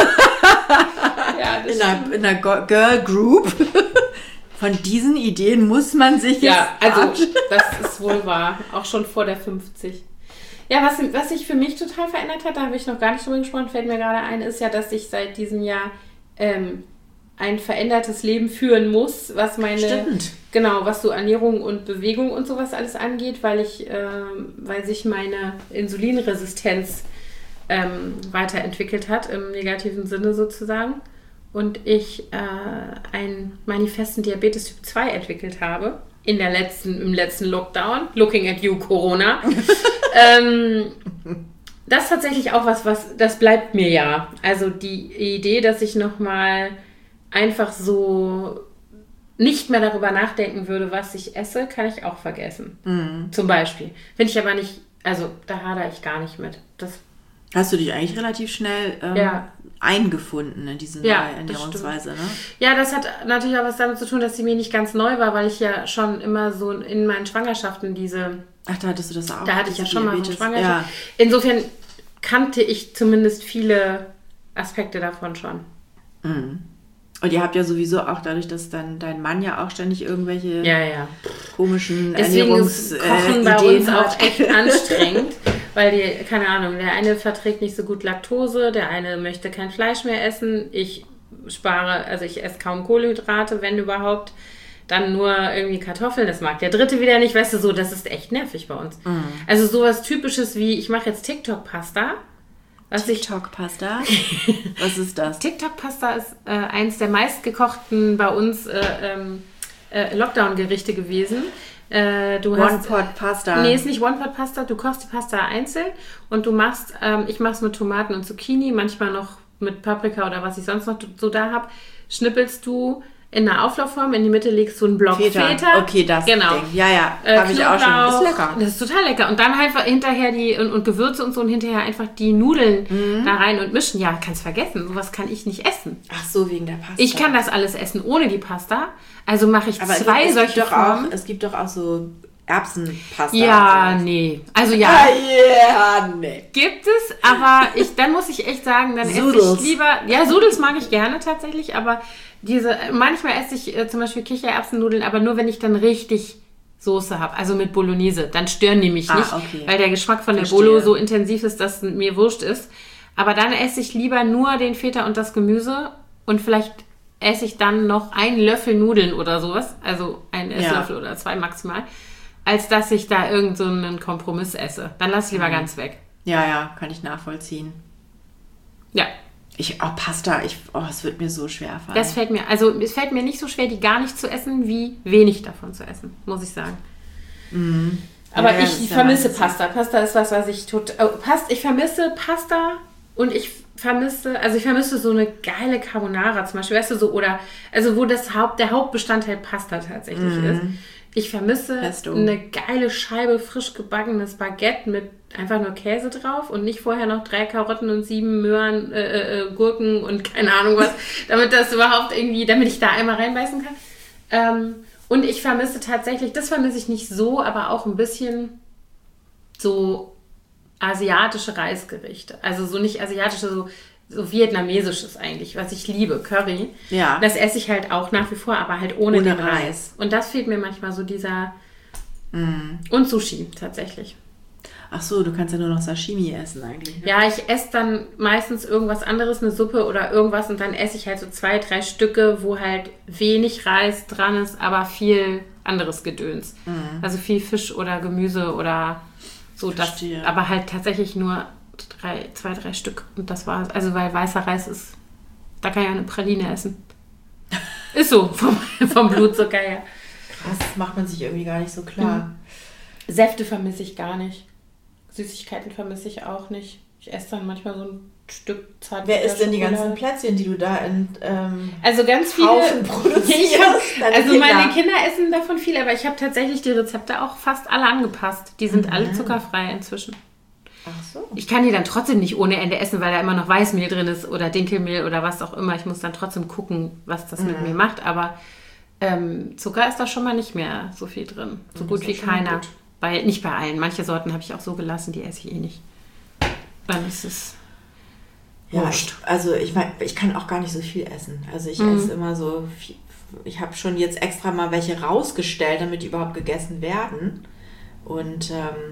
Ja, in einer Girl Group. Von diesen Ideen muss man sich jetzt das ist wohl wahr. Auch schon vor der 50. Ja, was sich für mich total verändert hat, da habe ich noch gar nicht drüber gesprochen, fällt mir gerade ein, ist ja, dass ich seit diesem Jahr ein verändertes Leben führen muss, was was so Ernährung und Bewegung und sowas alles angeht, weil sich meine Insulinresistenz weiterentwickelt hat, im negativen Sinne sozusagen. Und ich einen manifesten Diabetes Typ 2 entwickelt habe, im letzten Lockdown. Looking at you, Corona. Das ist tatsächlich auch das bleibt mir ja. Also die Idee, dass ich nochmal einfach so nicht mehr darüber nachdenken würde, was ich esse, kann ich auch vergessen. Zum Beispiel. Finde ich aber nicht, also da hadere ich gar nicht mit. Hast du dich eigentlich relativ schnell eingefunden in diese neue Ernährungsweise, ne? Ja, das hat natürlich auch was damit zu tun, dass sie mir nicht ganz neu war, weil ich ja schon immer so in meinen Schwangerschaften Ach, da hattest du das auch? Da hatte ich ja schon mal so Schwangerschaft. Ja. Insofern kannte ich zumindest viele Aspekte davon schon. Und ihr habt ja sowieso auch dadurch, dass dann dein Mann ja auch ständig irgendwelche komischen Ernährungsideen bei uns auch echt anstrengend, weil keine Ahnung, der eine verträgt nicht so gut Laktose, der eine möchte kein Fleisch mehr essen, ich esse kaum Kohlenhydrate, wenn überhaupt. dann nur irgendwie Kartoffeln, das mag der dritte wieder nicht, weißt du, so, das ist echt nervig bei uns. Also sowas Typisches wie, ich mache jetzt TikTok-Pasta. TikTok-Pasta? Was ist das? TikTok-Pasta ist eins der meistgekochten bei uns Lockdown-Gerichte gewesen. One-Pot-Pasta. Nee, ist nicht One-Pot-Pasta. Du kochst die Pasta einzeln und du machst, ich mache es mit Tomaten und Zucchini, manchmal noch mit Paprika oder was ich sonst noch so da habe. Schnippelst du in einer Auflaufform, in die Mitte legst du einen Block Feta. Okay, das genau. Ding. Ja, habe ich auch schon. Das ist lecker. Das ist total lecker. Und dann halt hinterher und Gewürze und so und hinterher einfach die Nudeln da rein und mischen. Ja, kannst vergessen. Sowas kann ich nicht essen. Ach so, wegen der Pasta. Ich kann das alles essen ohne die Pasta. Also mache ich zwei solche Formen. Es gibt doch auch so Erbsenpasta. Ja, nee. Also ja. Nee. Gibt es, aber dann muss ich echt sagen, dann esse ich lieber... Ja, Sudels mag ich gerne tatsächlich, aber manchmal esse ich zum Beispiel Kichererbsennudeln, aber nur, wenn ich dann richtig Soße habe, also mit Bolognese. Dann stören die mich nicht, weil der Geschmack von der Bolo so intensiv ist, dass mir wurscht ist. Aber dann esse ich lieber nur den Feta und das Gemüse und vielleicht esse ich dann noch einen Löffel Nudeln oder sowas, also einen Esslöffel oder 2 maximal, als dass ich da irgend so einen Kompromiss esse. Dann lass ich lieber ganz weg. Ja, kann ich nachvollziehen. Ja. Pasta, es wird mir so schwer fallen. Es fällt mir nicht so schwer, die gar nicht zu essen, wie wenig davon zu essen, muss ich sagen. Aber ich vermisse Pasta. Pasta ist was ich ich vermisse Pasta und ich vermisse so eine geile Carbonara zum Beispiel, weißt du, so, oder, also wo der Hauptbestandteil Pasta tatsächlich ist. Ich vermisse eine geile Scheibe frisch gebackenes Baguette mit einfach nur Käse drauf und nicht vorher noch 3 Karotten und 7 Möhren, Gurken und keine Ahnung was, damit ich da einmal reinbeißen kann. Und ich vermisse tatsächlich, das vermisse ich nicht so, aber auch ein bisschen so asiatische Reisgerichte. Also so nicht asiatische, so vietnamesisches eigentlich, was ich liebe, Curry. Ja. Das esse ich halt auch nach wie vor, aber halt ohne den Reis. Und das fehlt mir manchmal so dieser... Und Sushi, tatsächlich. Ach so, du kannst ja nur noch Sashimi essen eigentlich. Ne? Ja, ich esse dann meistens irgendwas anderes, eine Suppe oder irgendwas und dann esse ich halt so 2, 3 Stücke, wo halt wenig Reis dran ist, aber viel anderes Gedöns. Also viel Fisch oder Gemüse oder so. Verstehe. Das, aber halt tatsächlich nur 2, 3 Stück. Und das war's. Also weil weißer Reis ist, da kann ich eine Praline essen. Ist so, vom Blutzucker her. Krass, macht man sich irgendwie gar nicht so klar. Säfte vermisse ich gar nicht. Süßigkeiten vermisse ich auch nicht. Ich esse dann manchmal so ein Stück Zartbitter. Wer isst denn die ganzen Plätzchen, die du da in also ganz viele Haufen produzierst? Also meine Kinder essen davon viel, aber ich habe tatsächlich die Rezepte auch fast alle angepasst. Die sind alle zuckerfrei inzwischen. Ach so. Ich kann die dann trotzdem nicht ohne Ende essen, weil da immer noch Weißmehl drin ist oder Dinkelmehl oder was auch immer. Ich muss dann trotzdem gucken, was das mit mir macht. Aber Zucker ist da schon mal nicht mehr so viel drin. So gut wie keiner. Nicht bei allen. Manche Sorten habe ich auch so gelassen, die esse ich eh nicht. Dann ist es wurscht. Ich kann auch gar nicht so viel essen. Also ich esse immer so viel. Ich habe schon jetzt extra mal welche rausgestellt, damit die überhaupt gegessen werden. Und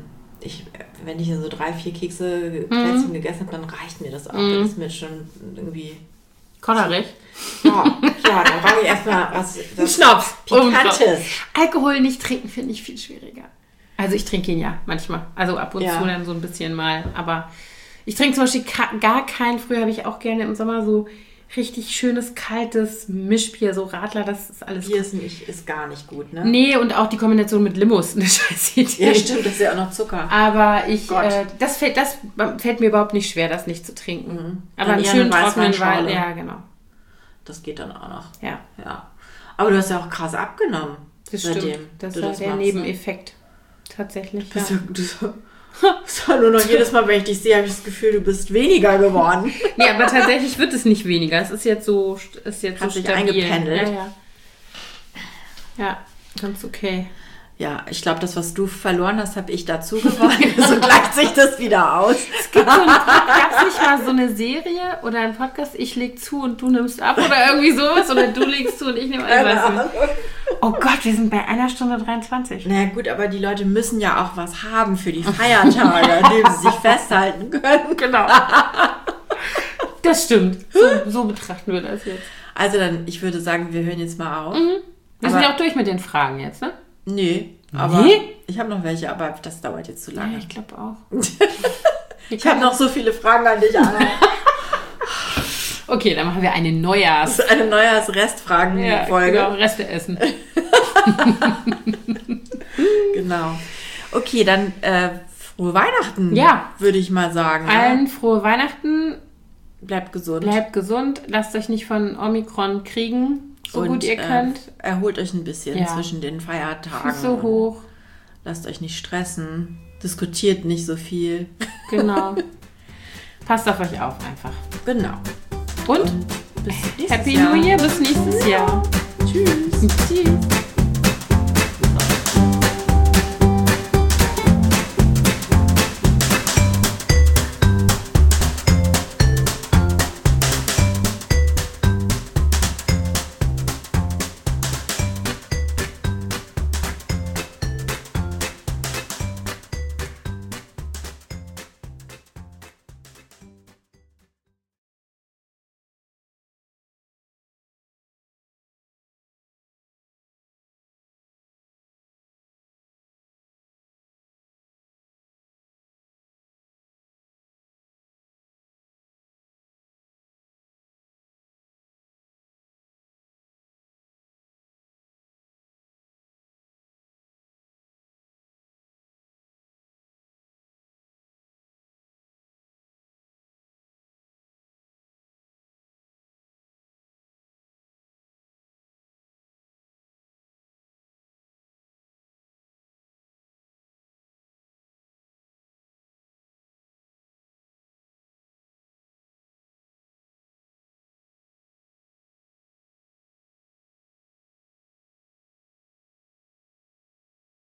wenn ich so 3, 4 Plätzchen gegessen habe, dann reicht mir das auch. Das ist mir schon irgendwie... Kodderig? Ja, dann brauche ich erstmal was Schnaps. Pikantes. Alkohol nicht trinken finde ich viel schwieriger. Also ich trinke ihn ja manchmal. Also ab und zu dann so ein bisschen mal. Aber ich trinke zum Beispiel gar keinen. Früher habe ich auch gerne im Sommer so richtig schönes, kaltes Mischbier, so Radler, das ist alles Bier ist gar nicht gut, ne? Nee, und auch die Kombination mit Limos, eine scheiß Idee. Ja, stimmt, das ist ja auch noch Zucker. Aber das fällt mir überhaupt nicht schwer, das nicht zu trinken. Aber einen schönen trockenen Wein, ja, genau. Das geht dann auch noch. Ja. Aber du hast ja auch krass abgenommen. Das stimmt, das war der Nebeneffekt. Tatsächlich, Das war nur noch jedes Mal, wenn ich dich sehe, habe ich das Gefühl, du bist weniger geworden. Nee, aber tatsächlich wird es nicht weniger. Es ist jetzt so stabil. Eingependelt. Ja, ganz okay. Ja, ich glaube, das, was du verloren hast, habe ich dazu gewonnen. So gleicht sich das wieder aus. Gab es nicht mal so eine Serie oder einen Podcast, ich leg zu und du nimmst ab oder irgendwie sowas? Oder du legst zu und ich nehme ab? Oh Gott, wir sind bei 1 Stunde 23. Na gut, aber die Leute müssen ja auch was haben für die Feiertage, an denen sie sich festhalten können. Genau. Das stimmt. So betrachten wir das jetzt. Also dann, ich würde sagen, wir hören jetzt mal auf. Wir sind ja auch durch mit den Fragen jetzt, ne? Nee, aber ich habe noch welche, aber das dauert jetzt zu lange. Ja, ich glaube auch. Ich habe noch so viele Fragen an dich, Anna. Okay, dann machen wir eine Neujahrs-Restfragen-Folge. Ja, genau, Reste essen. Genau. Okay, dann frohe Weihnachten, würde ich mal sagen. Allen frohe Weihnachten. Bleibt gesund. Bleibt gesund. Lasst euch nicht von Omikron kriegen, so gut ihr könnt. Erholt euch ein bisschen zwischen den Feiertagen. So hoch. Lasst euch nicht stressen. Diskutiert nicht so viel. Genau. Passt auf euch auf einfach. Genau. Und bis nächstes Happy Jahr. New Year, bis nächstes Jahr. Tschüss. Tschüss.